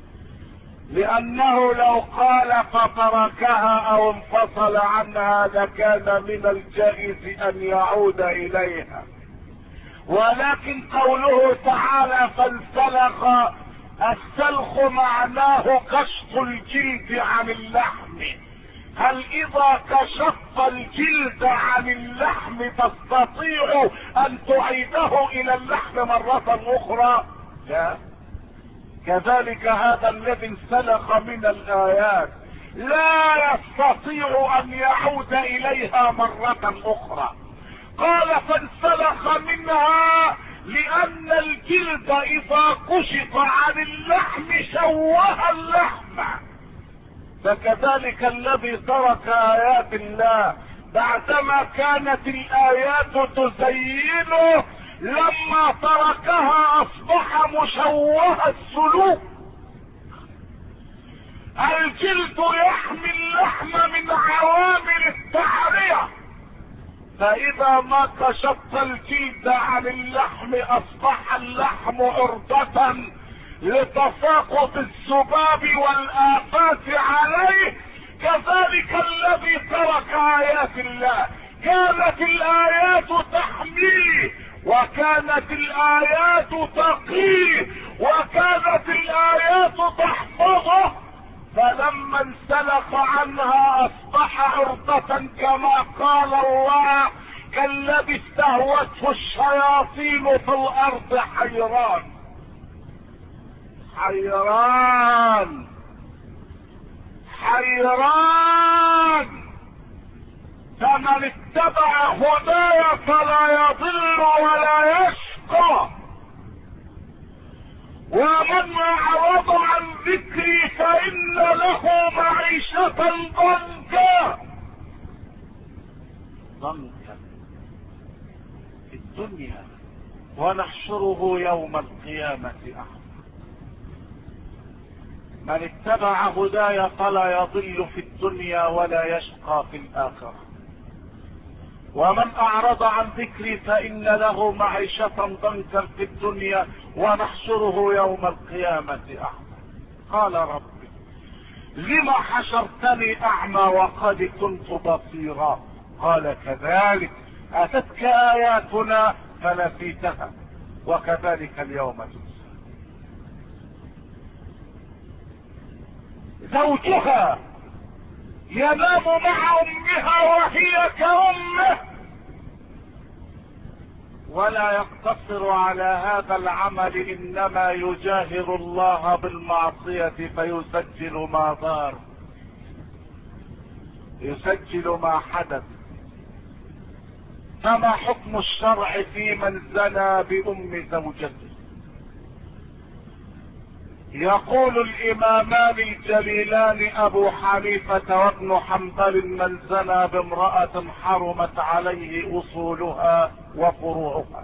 Speaker 1: لانه لو قال فتركها او انفصل عنها لكان من الجائز ان يعود اليها، ولكن قوله تعالى فانسلخ، السلخ معناه كشف الجلد عن اللحم. هل اذا كشفت الجلد عن اللحم تستطيع ان تعيده الى اللحم مرة اخرى؟ لا. كذلك هذا الذي انسلخ من الايات لا يستطيع ان يعود اليها مرة اخرى. قال فانسلخ منها لان الجلد اذا كشف عن اللحم شوه اللحم. فكذلك الذي ترك ايات الله بعدما كانت الايات تزينه، لما تركها اصبح مشوه السلوك. الجلد يحمي اللحم من عوامل التعرية، فاذا ما كشفت الجلد عن اللحم اصبح اللحم عرضة لتساقط الذباب والآفات عليه. كذلك الذي ترك آيات الله، كانت الآيات تحميه، وكانت الآيات تقيه، وكانت الآيات تحفظه، فلما انسلخ عنها اصبح عرضة كما قال الله كالذي استهوته الشياطين في الارض حيران. حيران حيران. فمن اتبع هداي فلا يضل ولا يشقى، ومن اعرض عن ذكري فان له معيشة ضنكا. ضنكا في الدنيا ونحشره يوم القيامة أعمى. من اتبع هداي فلا يضل في الدنيا ولا يشقى في الآخرة، ومن اعرض عن ذكري فان له معيشة ضنكا في الدنيا ونحشره يوم القيامة اعمى. قال ربي لم حشرتني اعمى وقد كنت بصيرا؟ قال كذلك اتتك اياتنا فنسيتها وكذلك اليوم تنسى. زوجها ينام مع امها وهي كأمه، ولا يقتصر على هذا العمل، انما يجاهر الله بالمعصية فيسجل ما دار، يسجل ما حدث. فما حكم الشرع في من زنى بأم زوجته؟ يقول الامامان الجليلان ابو حنيفة وابن حنبل من زنى بامرأة حرمت عليه اصولها وفروعها،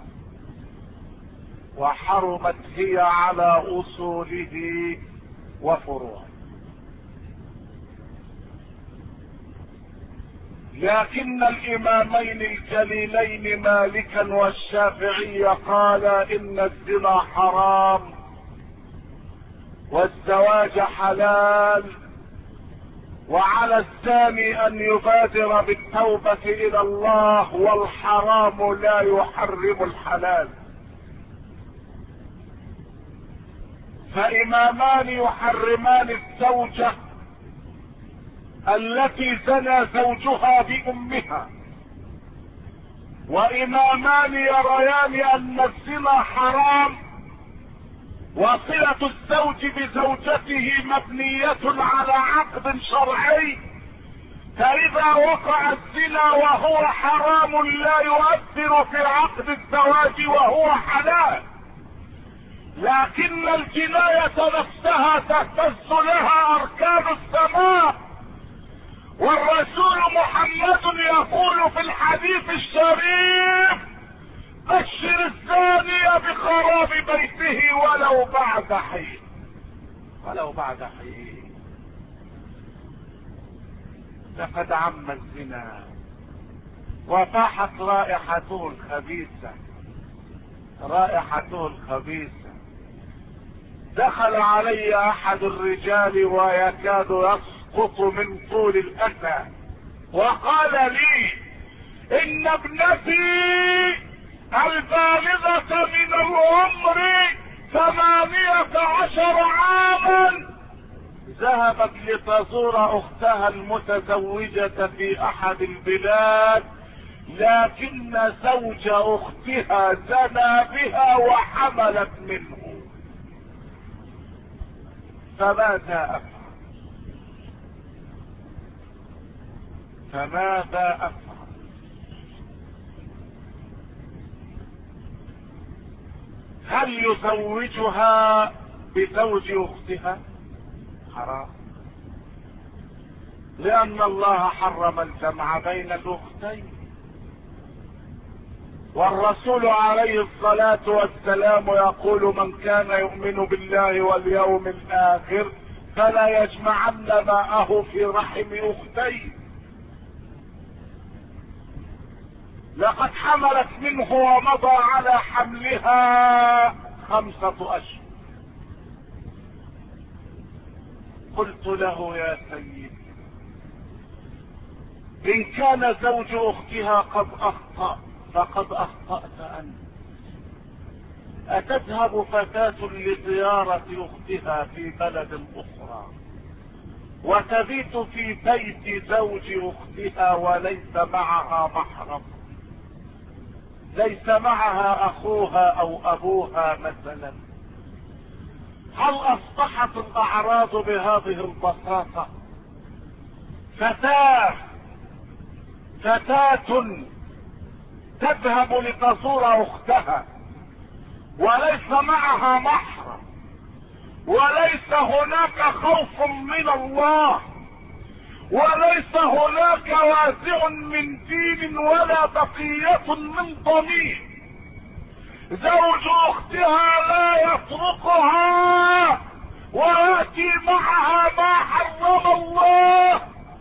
Speaker 1: وحرمت هي على اصوله وفروعه. لكن الامامين الجليلين مالكا والشافعي قال ان الزنا حرام والزواج حلال، وعلى الزاني ان يبادر بالتوبة الى الله، والحرام لا يحرم الحلال. فامامان يحرمان الزوجة التي زنى زوجها بامها، وامامان يريان ان الزنا حرام، وصلة الزوج بزوجته مبنية على عقد شرعي، فاذا وقع الزنا وهو حرام لا يؤثر في عقد الزواج وهو حلال، لكن الجناية نفسها تهتز لها اركان السماء. والرسول محمد يقول في الحديث الشريف بخراب بيته ولو بعد حين، ولو بعد حين. لقد عم الزنا وفاحت رائحته الخبيثة، رائحته الخبيثة. دخل علي احد الرجال ويكاد يسقط من طول الاسى، وقال لي ان ابنتي البالغة من العمر 18 عاما ذهبت لتزور اختها المتزوجة في احد البلاد، لكن زوج اختها زنى بها وحملت منه. فماذا افعل؟ فماذا افعل؟ هل يزوجها بزوج اختها؟ حرام، لان الله حرم الجمع بين الاختين، والرسول عليه الصلاة والسلام يقول من كان يؤمن بالله واليوم الاخر فلا يجمعن ماءه في رحم اختيه. لقد حملت منه ومضى على حملها 5 اشهر. قلت له يا سيدي ان كان زوج اختها قد اخطأ فقد اخطأت انت. اتذهب فتاة لزيارة اختها في بلد اخرى وتبيت في بيت زوج اختها وليس معها محرم، ليس معها اخوها او ابوها مثلا؟ هل اصبحت الاعراض بهذه البساطة؟ فتاة تذهب لتزور اختها وليس معها محرم، وليس هناك خوف من الله، وليس هناك وازع من دين ولا بقية من ضمير. زوج اختها لا يتركها ويأتي معها ما حرم الله.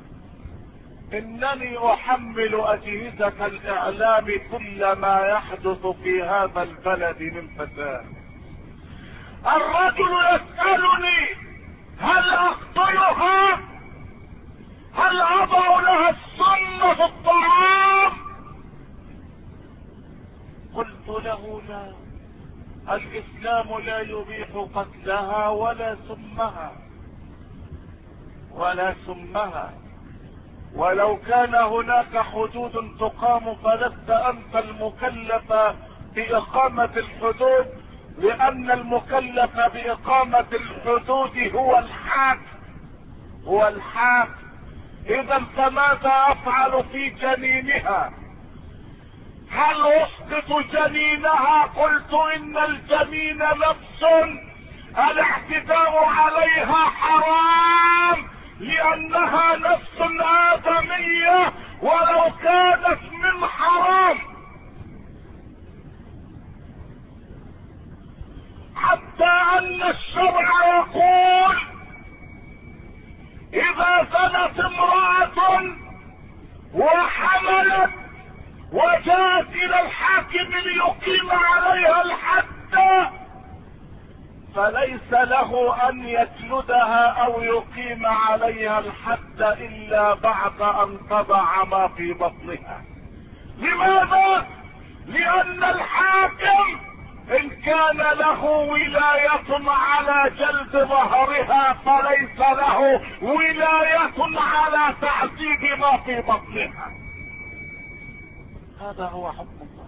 Speaker 1: انني احمل اجهزة الاعلام كل ما يحدث في هذا البلد من فساد. الرجل يسألني هل اقتلها؟ هل اضع لها السم في الطعام؟ قلت له لا، الاسلام لا يبيح قتلها ولا سمها، ولو كان هناك حدود تقام فلست انت المكلف باقامة الحدود، لان المكلف باقامة الحدود هو الحاكم. اذا فماذا افعل في جنينها؟ هل اسقط جنينها؟ قلت ان الجنين نفس، الاعتداء عليها حرام لانها نفس ادمية ولو كانت من حرام. حتى ان الشرع يقول اذا زنت امرأة وحملت وجاءت الى الحاكم ليقيم عليها الحد فليس له ان يجلدها او يقيم عليها الحد الا بعد ان تضع ما في بطنها. لماذا؟ لان الحاكم ان كان له ولاية على جلد ظهرها فليس له ولاية على تعذيب ما في بطنها. هذا هو حكم الله.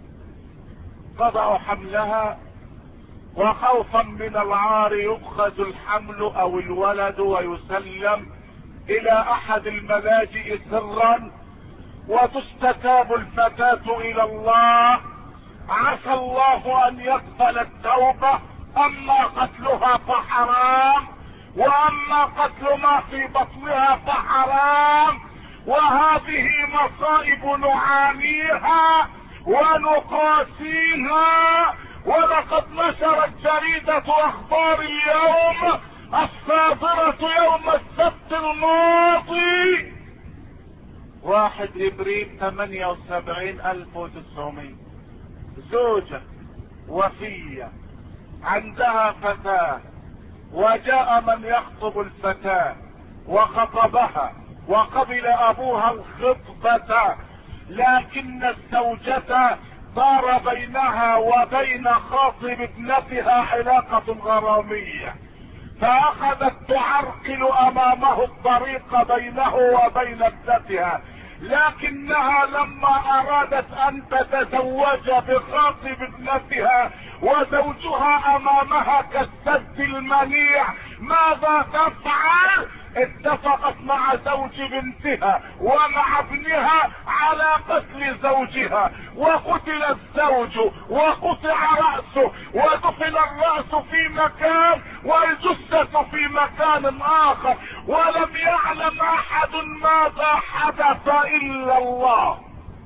Speaker 1: تضع حملها وخوفا من العار يؤخذ الحمل او الولد ويسلم الى احد الملاجئ سرا وتستتاب الفتاة الى الله، عسى الله ان يقبل التوبة. اما قتلها فحرام، واما قتل ما في بطنها فحرام، وهذه مصائب نعانيها ونقاسيها ولقد نشرت جريدة اخبار اليوم الصادرة يوم السبت الماضي 1 ابريل 78,900 زوجة وفية عندها فتاة، وجاء من يخطب الفتاة وخطبها وقبل ابوها الخطبة، لكن الزوجة دار بينها وبين خاطب ابنتها علاقة غرامية، فاخذت تعرقل امامه الطريق بينه وبين ابنتها، لكنها لما ارادت ان تتزوج بخاطب ابنتها وزوجها امامها كالسد المنيع، ماذا تفعل؟ اتفقت مع زوج بنتها ومع ابنها على قتل زوجها، وقتل الزوج وقطع رأسه ودفن الرأس في مكان والجثة في مكان اخر، ولم يعلم احد ماذا حدث الا الله.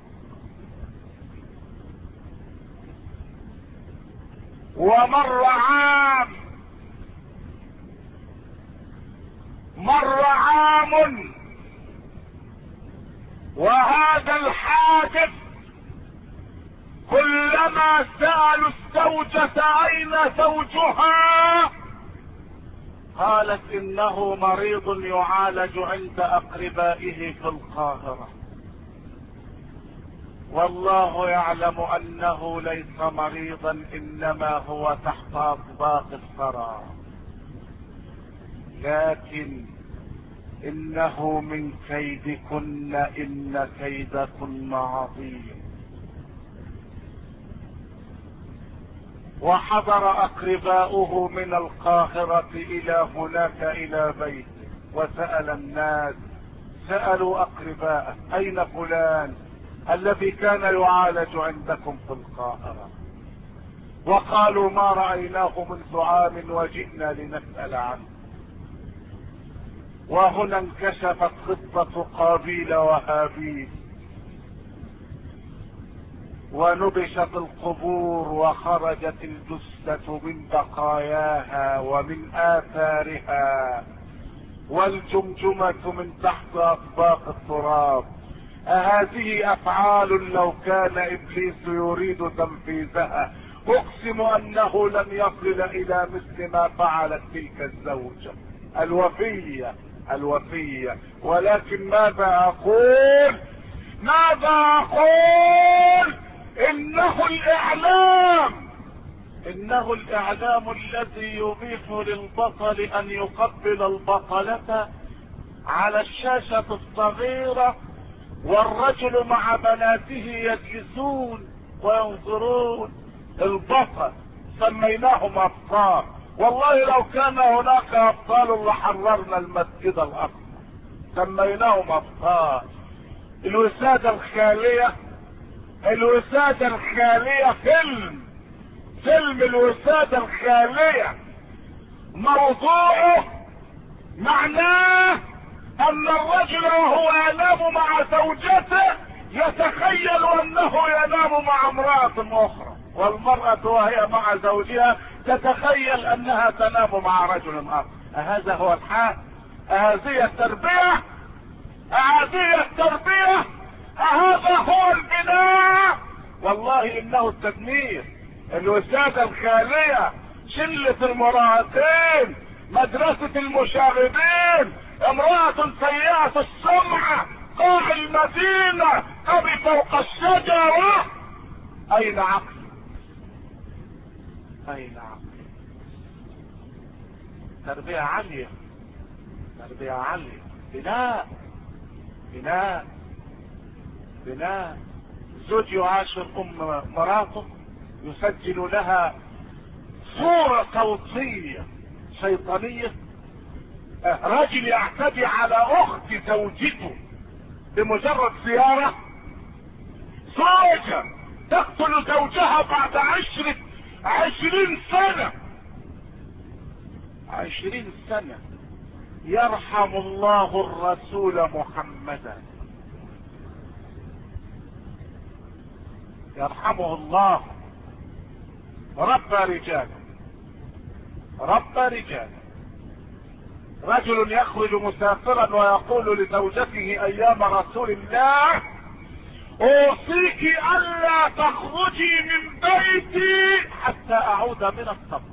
Speaker 1: ومر عام وهذا الحادث كلما سألوا الزوجة اين زوجها قالت انه مريض يعالج عند اقربائه في القاهرة، والله يعلم انه ليس مريضا انما هو تحت اطباق الثرى، لكن انه من كيدكن ان كيدكن عظيم. وحضر اقرباؤه من القاهرة الى هناك الى بيته وسأل الناس، سألوا اقرباءه اين فلان الذي كان يعالج عندكم في القاهرة، وقالوا ما رأيناه منذ عام وجئنا لنسأل عنه. وهنا انكشفت خطة قابيل وهابيل، ونبشت القبور وخرجت الجثة من بقاياها ومن آثارها، والجمجمة من تحت أطباق التراب. هذه أفعال لو كان إبليس يريد تنفيذها أقسم أنه لن يصل إلى مثل ما فعلت تلك الزوجة الوفية. ولكن ماذا أقول؟ إنه الإعلام الذي يبيح للبطل أن يقبل البطلة على الشاشة الصغيرة، والرجل مع بناته يجلسون وينظرون. البطل سميناهم أبطال، والله لو كان هناك أبطال لحررنا المسجد الأقصى. سميناهم أبطال. الوسادة الخالية فيلم الوسادة الخالية موضوعه معناه ان الرجل وهو ينام مع زوجته يتخيل انه ينام مع امرأة اخرى، والمرأة وهي مع زوجها تتخيل انها تنام مع رجل اخر. هذا هو الحال؟ هذه التربية؟ هذا هو البناء؟ والله انه التدمير. الوسادة الخالية، شلة المراهقين، مدرسة المشاغبين، امرأة سيئة السمعة، قاع المدينة، ابي فوق الشجرة. اين عقل؟ تربية عالية. بناء. زوج يعاشر مراته، يسجل لها صورة صوتية شيطانية. رجل يعتدي على اخت زوجته بمجرد زيارة. زوجة تقتل زوجها بعد 20 سنة. يرحم الله الرسول محمدا، يرحمه الله. ربى رجالا. رجل يخرج مسافرا ويقول لزوجته ايام رسول الله: اوصيك الا تخرجي من بيتي حتى اعود من السفر.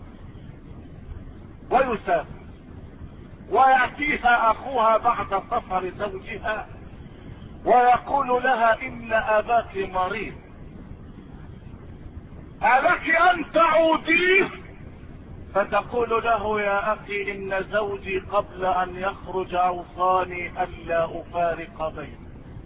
Speaker 1: ويسافر ويأتيها اخوها بعد سفر زوجها ويقول لها: ان اباك مريض، ألك أن تعوديه؟ فتقول له: يا أخي إن زوجي قبل أن يخرج أوصاني ألا أفارق بيتي،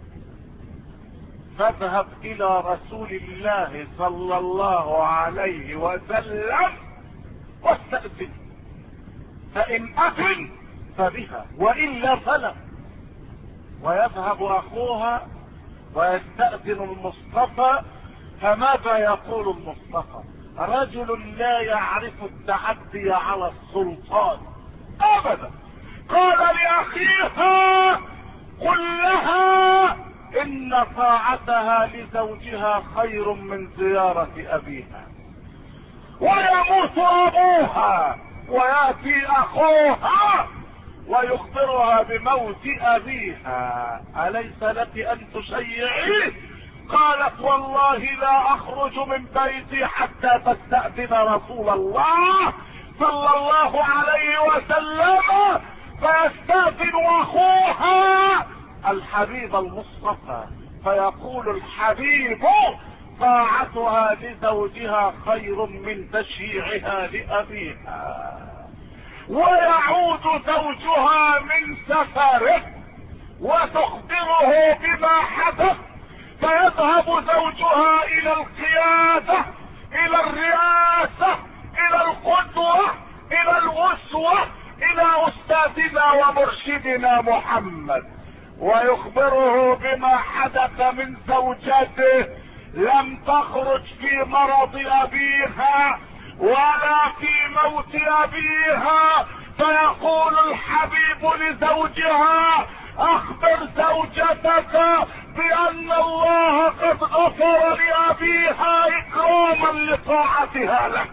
Speaker 1: فاذهب إلى رسول الله صلى الله عليه وسلم واستأذن، فإن أذن فبها وإلا فلا. ويذهب أخوها ويستأذن المصطفى. فماذا يقول المصطفى؟ رجل لا يعرف التعدي على السلطان ابدا. قال لاخيها: قل لها ان طاعتها لزوجها خير من زيارة ابيها. ويموت ابوها وياتي اخوها ويخبرها بموت ابيها. اليس لك ان تشيعيه؟ قالت: والله لا اخرج من بيتي حتى تستأذن رسول الله صلى الله عليه وسلم. فيستأذن اخوها الحبيب المصطفى، فيقول الحبيب: طاعتها لزوجها خير من تشييعها لأبيها. ويعود زوجها من سفره وتخبره بما حدث، فيذهب زوجها الى القيادة، الى الرئاسة، الى القدوة، الى الاسوة، الى استاذنا ومرشدنا محمد، ويخبره بما حدث من زوجته. لم تخرج في مرض ابيها ولا في موت ابيها. فيقول الحبيب لزوجها: اخبر زوجتك بان الله قد غفر لابيها اكراما لطاعتها له،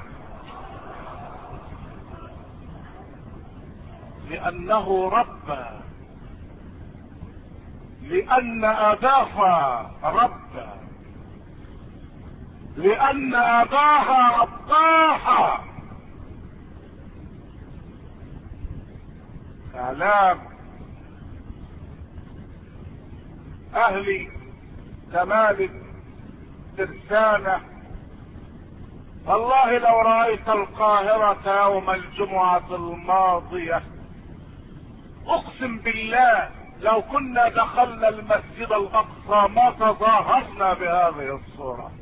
Speaker 1: لانه ربى، لان اباها ربى، لان اباها رباها. كلام اهلي زمالك ترسانة. والله لو رأيت القاهرة يوم الجمعة الماضية اقسم بالله لو كنا دخلنا المسجد الاقصى ما تظاهرنا بهذه الصورة.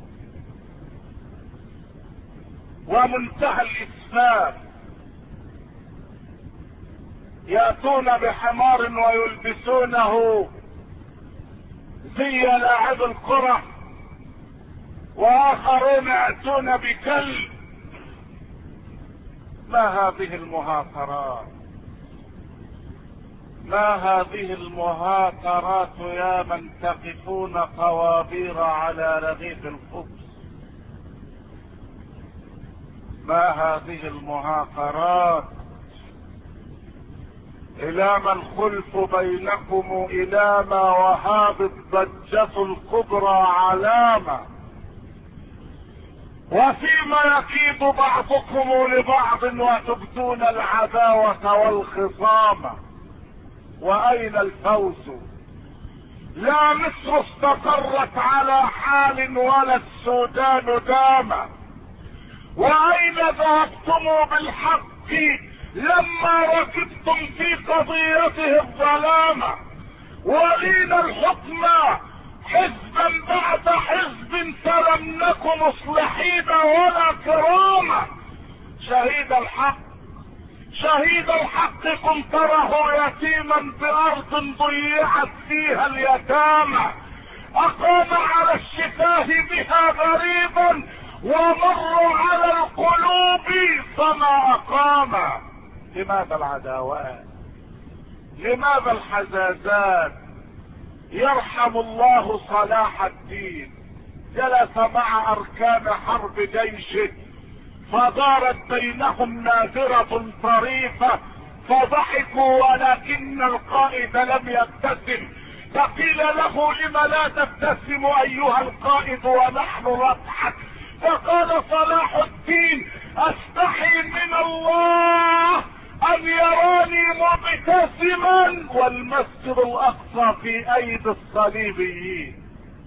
Speaker 1: ومنتهى الاسفاف، يأتون بحمار ويلبسونه زي لاعب الكرة، واخرون يأتون بكلب. ما هذه المهاترات؟ ما هذه المهاترات يا من تقفون طوابير على رغيف الخبز؟ ما هذه المهاترات؟ الى ما الخلف بينكم الى ما وهاب الضجة الكبرى علامة، وفيما يكيد بعضكم لبعض وتبدون العداوة والخصامة. واين الفوز؟ لا مصر استقرت على حال ولا السودان دام. واين ذهبتم بالحق لما ركبتم في قضيته الظلامة؟ ولينا الحكم حزبا بعد حزب فلم نكن مصلحين ولا كرامة. شهيد الحق كنت تره يتيما بارض ضيعت فيها اليتامى، اقام على الشفاه بها غريبا ومر على القلوب فما اقام. لماذا العداوات؟ لماذا الحزازات؟ يرحم الله صلاح الدين، جلس مع اركان حرب جيشه فدارت بينهم نادرة طريفة فضحكوا ولكن القائد لم يبتسم، فقيل له لم لا تبتسم ايها القائد ونحن نضحك؟ فقال صلاح الدين استحي من الله ان يراني مبتسما والمسجد الاقصى في ايدي الصليبيين.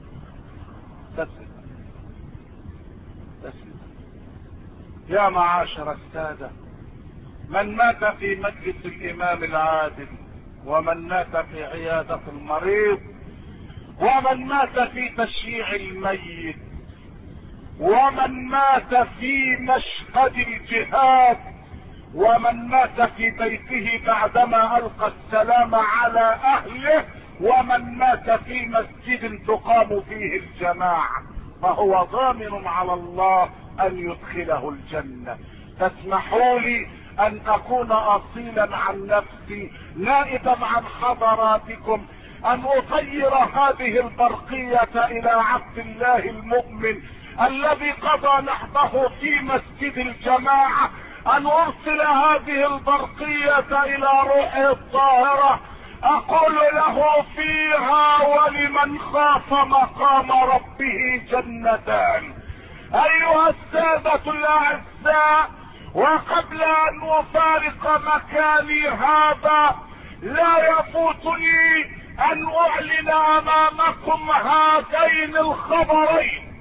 Speaker 1: يا معاشر السادة، من مات في مجلس الامام العادل، ومن مات في عيادة المريض، ومن مات في تشييع الميت، ومن مات في مشهد الجهاد، ومن مات في بيته بعدما القى السلام على اهله، ومن مات في مسجد تقام فيه الجماعة، فهو ضامن على الله ان يدخله الجنة. فاسمحوا لي ان اكون اصيلا عن نفسي نائبا عن حضراتكم ان اطير هذه البرقية الى عبد الله المؤمن الذي قضى نحبه في مسجد الجماعة، ان ارسل هذه البرقية الى روحه الطاهرة اقول له فيها ولمن خاف مقام ربه جنتان. ايها السادة الاعزاء، وقبل ان افارق مكاني هذا لا يفوتني ان اعلن امامكم هذين الخبرين.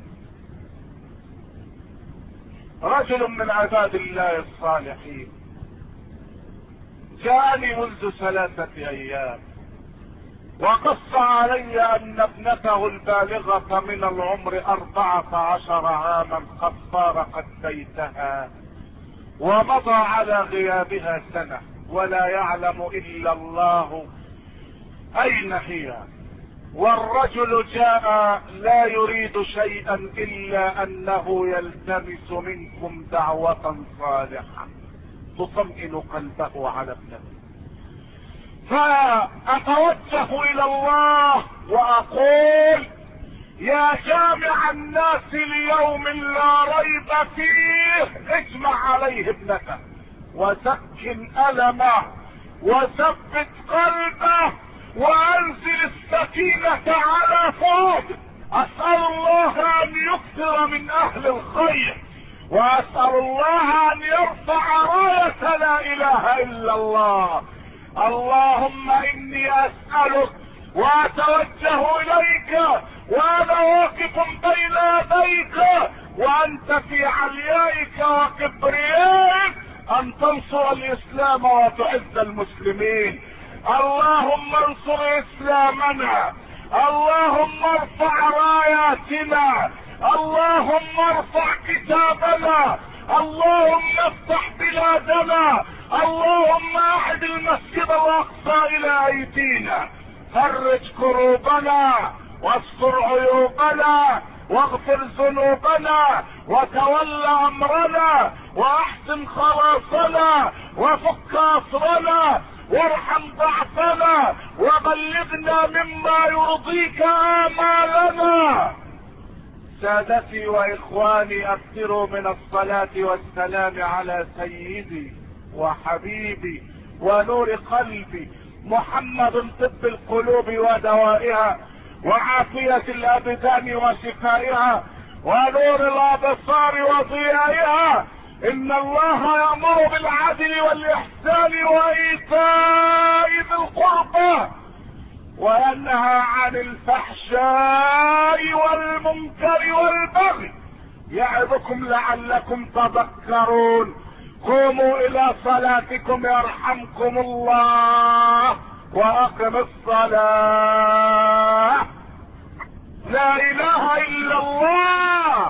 Speaker 1: رجل من عباد الله الصالحين جاءني منذ 3 ايام وقص علي ان ابنته البالغة من العمر 14 عاما قد فارقت بيتها ومضى على غيابها سنة ولا يعلم الا الله اين هي، والرجل جاء لا يريد شيئا الا انه يلتمس منكم دعوة صالحة تطمئن قلبه على ابنته. فاتوجه الى الله واقول يا جامع الناس ليوم لا ريب فيه اجمع عليه ابنته وسكن ألمه وثبت قلبه وانزل السكينة على فوق. اسأل الله ان يكثر من اهل الخير، واسأل الله ان يرفع راية لا اله الا الله. اللهم اني اسألك واتوجه اليك وانا واقف بين يديك وانت في عليائك وكبريائك ان تنصر الاسلام وتعز المسلمين. اللهم انصر اسلامنا، اللهم ارفع راياتنا، اللهم ارفع كتابنا، اللهم افتح بلادنا، اللهم اعد المسجد الاقصى الى ايدينا، فرج كروبنا واستر عيوبنا واغفر ذنوبنا وتول امرنا واحسن خلاصنا وفك اسرنا وارحم ضعفنا وبلغنا مما يرضيك آمالنا. سادتي واخواني، اكثروا من الصلاة والسلام على سيدي وحبيبي ونور قلبي محمد طب القلوب ودوائها وعافية الابدان وشفائها ونور الابصار وضيائها. ان الله يأمر بالعدل والاحسان وايتاء ذي القربى وينهى عن الفحشاء والمنكر والبغي يعظكم لعلكم تذكرون. قوموا الى صلاتكم يرحمكم الله واقم الصلاة. لا اله الا الله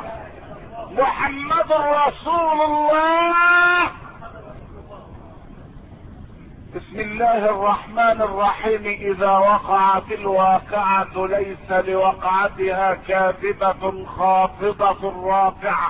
Speaker 1: محمد رسول الله. بسم الله الرحمن الرحيم. اذا وقعت الواقعة ليس لوقعتها كاذبة خافضة رافعة.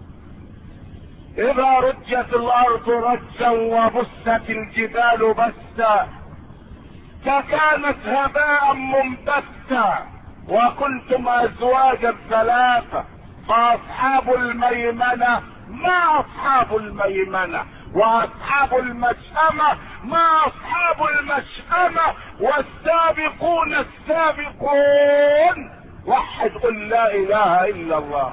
Speaker 1: اذا رجت الارض رجا وبست الجبال بسا فكانت هباء منبثا وكنتم ازواجا ثلاثة فاصحاب الميمنة ما اصحاب الميمنة، واصحاب المشأمة ما اصحاب المشأمة، والسابقون السابقون. وحد قل لا اله الا الله.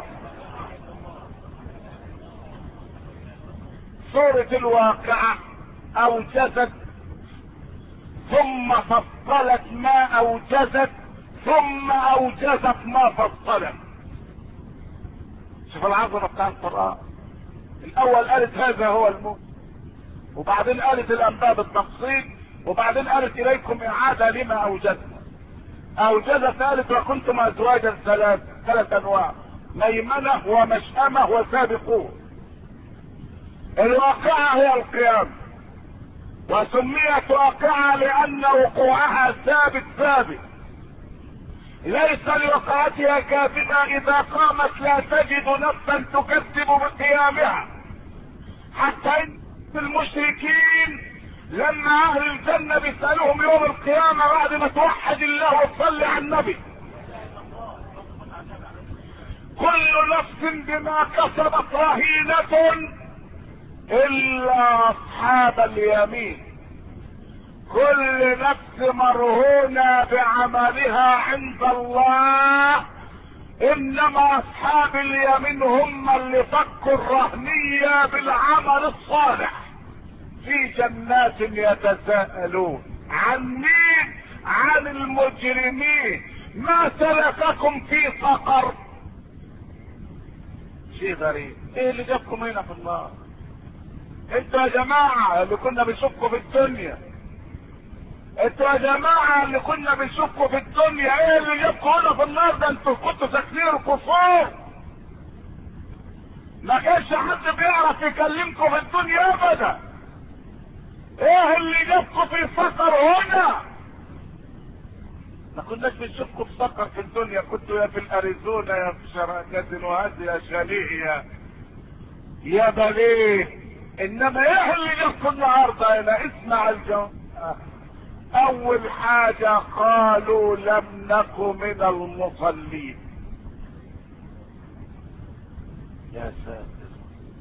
Speaker 1: سورة الواقعة اوجزت ثم فصلت ما اوجزت ثم اوجزت ما فصلت. شوف العظمة بتاع القرآن. الاول قالت هذا هو الموت، وبعدين قالت الانباء بالتفصيل، وبعدين قالت اليكم اعادة لما اوجدنا. اوجدت قالت وكنتم ازواجا ثلاث انواع، ميمنة ومشأمة وسابقون. الواقعة هي القيامة، وسميت واقعة لان وقوعها ثابت. ليس لوقعتها كاذبة، اذا قامت لا تجد نفسا تكذب بقيامها. حتى ان المشركين لما اهل الجنة بيسألوهم يوم القيامة بعد ما توحد الله وتصلي على النبي، كل نفس بما كسبت رهينة الا اصحاب اليمين. كل نفس مرهونة بعملها عند الله، انما اصحاب اليمين هم اللي فكوا الرهنية بالعمل الصالح. في جنات يتساءلون عن مين؟ عن المجرمين. ما سلككم في سقر؟ شيء غريب. ايه اللي جابكم هنا في النار؟ انتوا يا جماعة اللي كنا بنشكوا في الدنيا، انتوا يا جماعة اللي كنا بنشكوا في الدنيا، ايه اللي جابكم هنا في النار؟ ده انتوا كنتوا ساكنين القصور، ما كانش حد بيعرف يكلمكم في الدنيا ابدا. ايه اللي جابكم في سقر هنا؟ ما كناش بنشوفكم في سقر في الدنيا، كنتوا يا في الاريزونا يا في شراكات وهدي يا شاليه يا بليه. انما ايه اللي جابكم النهارده هنا؟ اسمع الجواب. اول حاجة قالوا لم نك من المصلين. يا ساتر،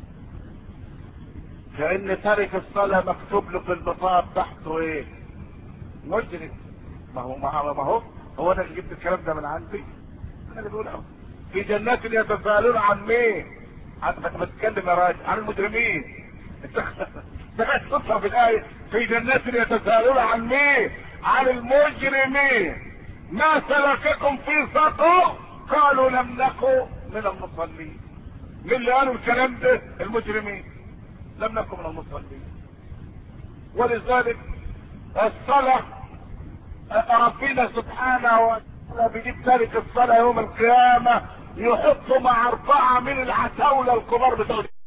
Speaker 1: كأن تارك الصلاة مكتوب له في البطاقة بتاعته ايه؟ مجرم. ما هو انا اللي جبت الكلام ده من عندي؟ انا اللي بقول اهو. في جنات يتساءلون عن مين؟ بتتكلم يا راجل عن المجرمين. سمعت قصة في الآية في جنات يتساءلون عن مين؟ عن المجرمين. ما سلككم في سقر؟ قالوا لم نكن من المصلين. مين اللي قالوا الكلام ده؟ المجرمين. لم نكن من المصلين. ولذلك الصلاة ربنا سبحانه وتعالى بيجيب تارك الصلاة يوم القيامة يحطه مع 4 من العتاولة الكبار بتوع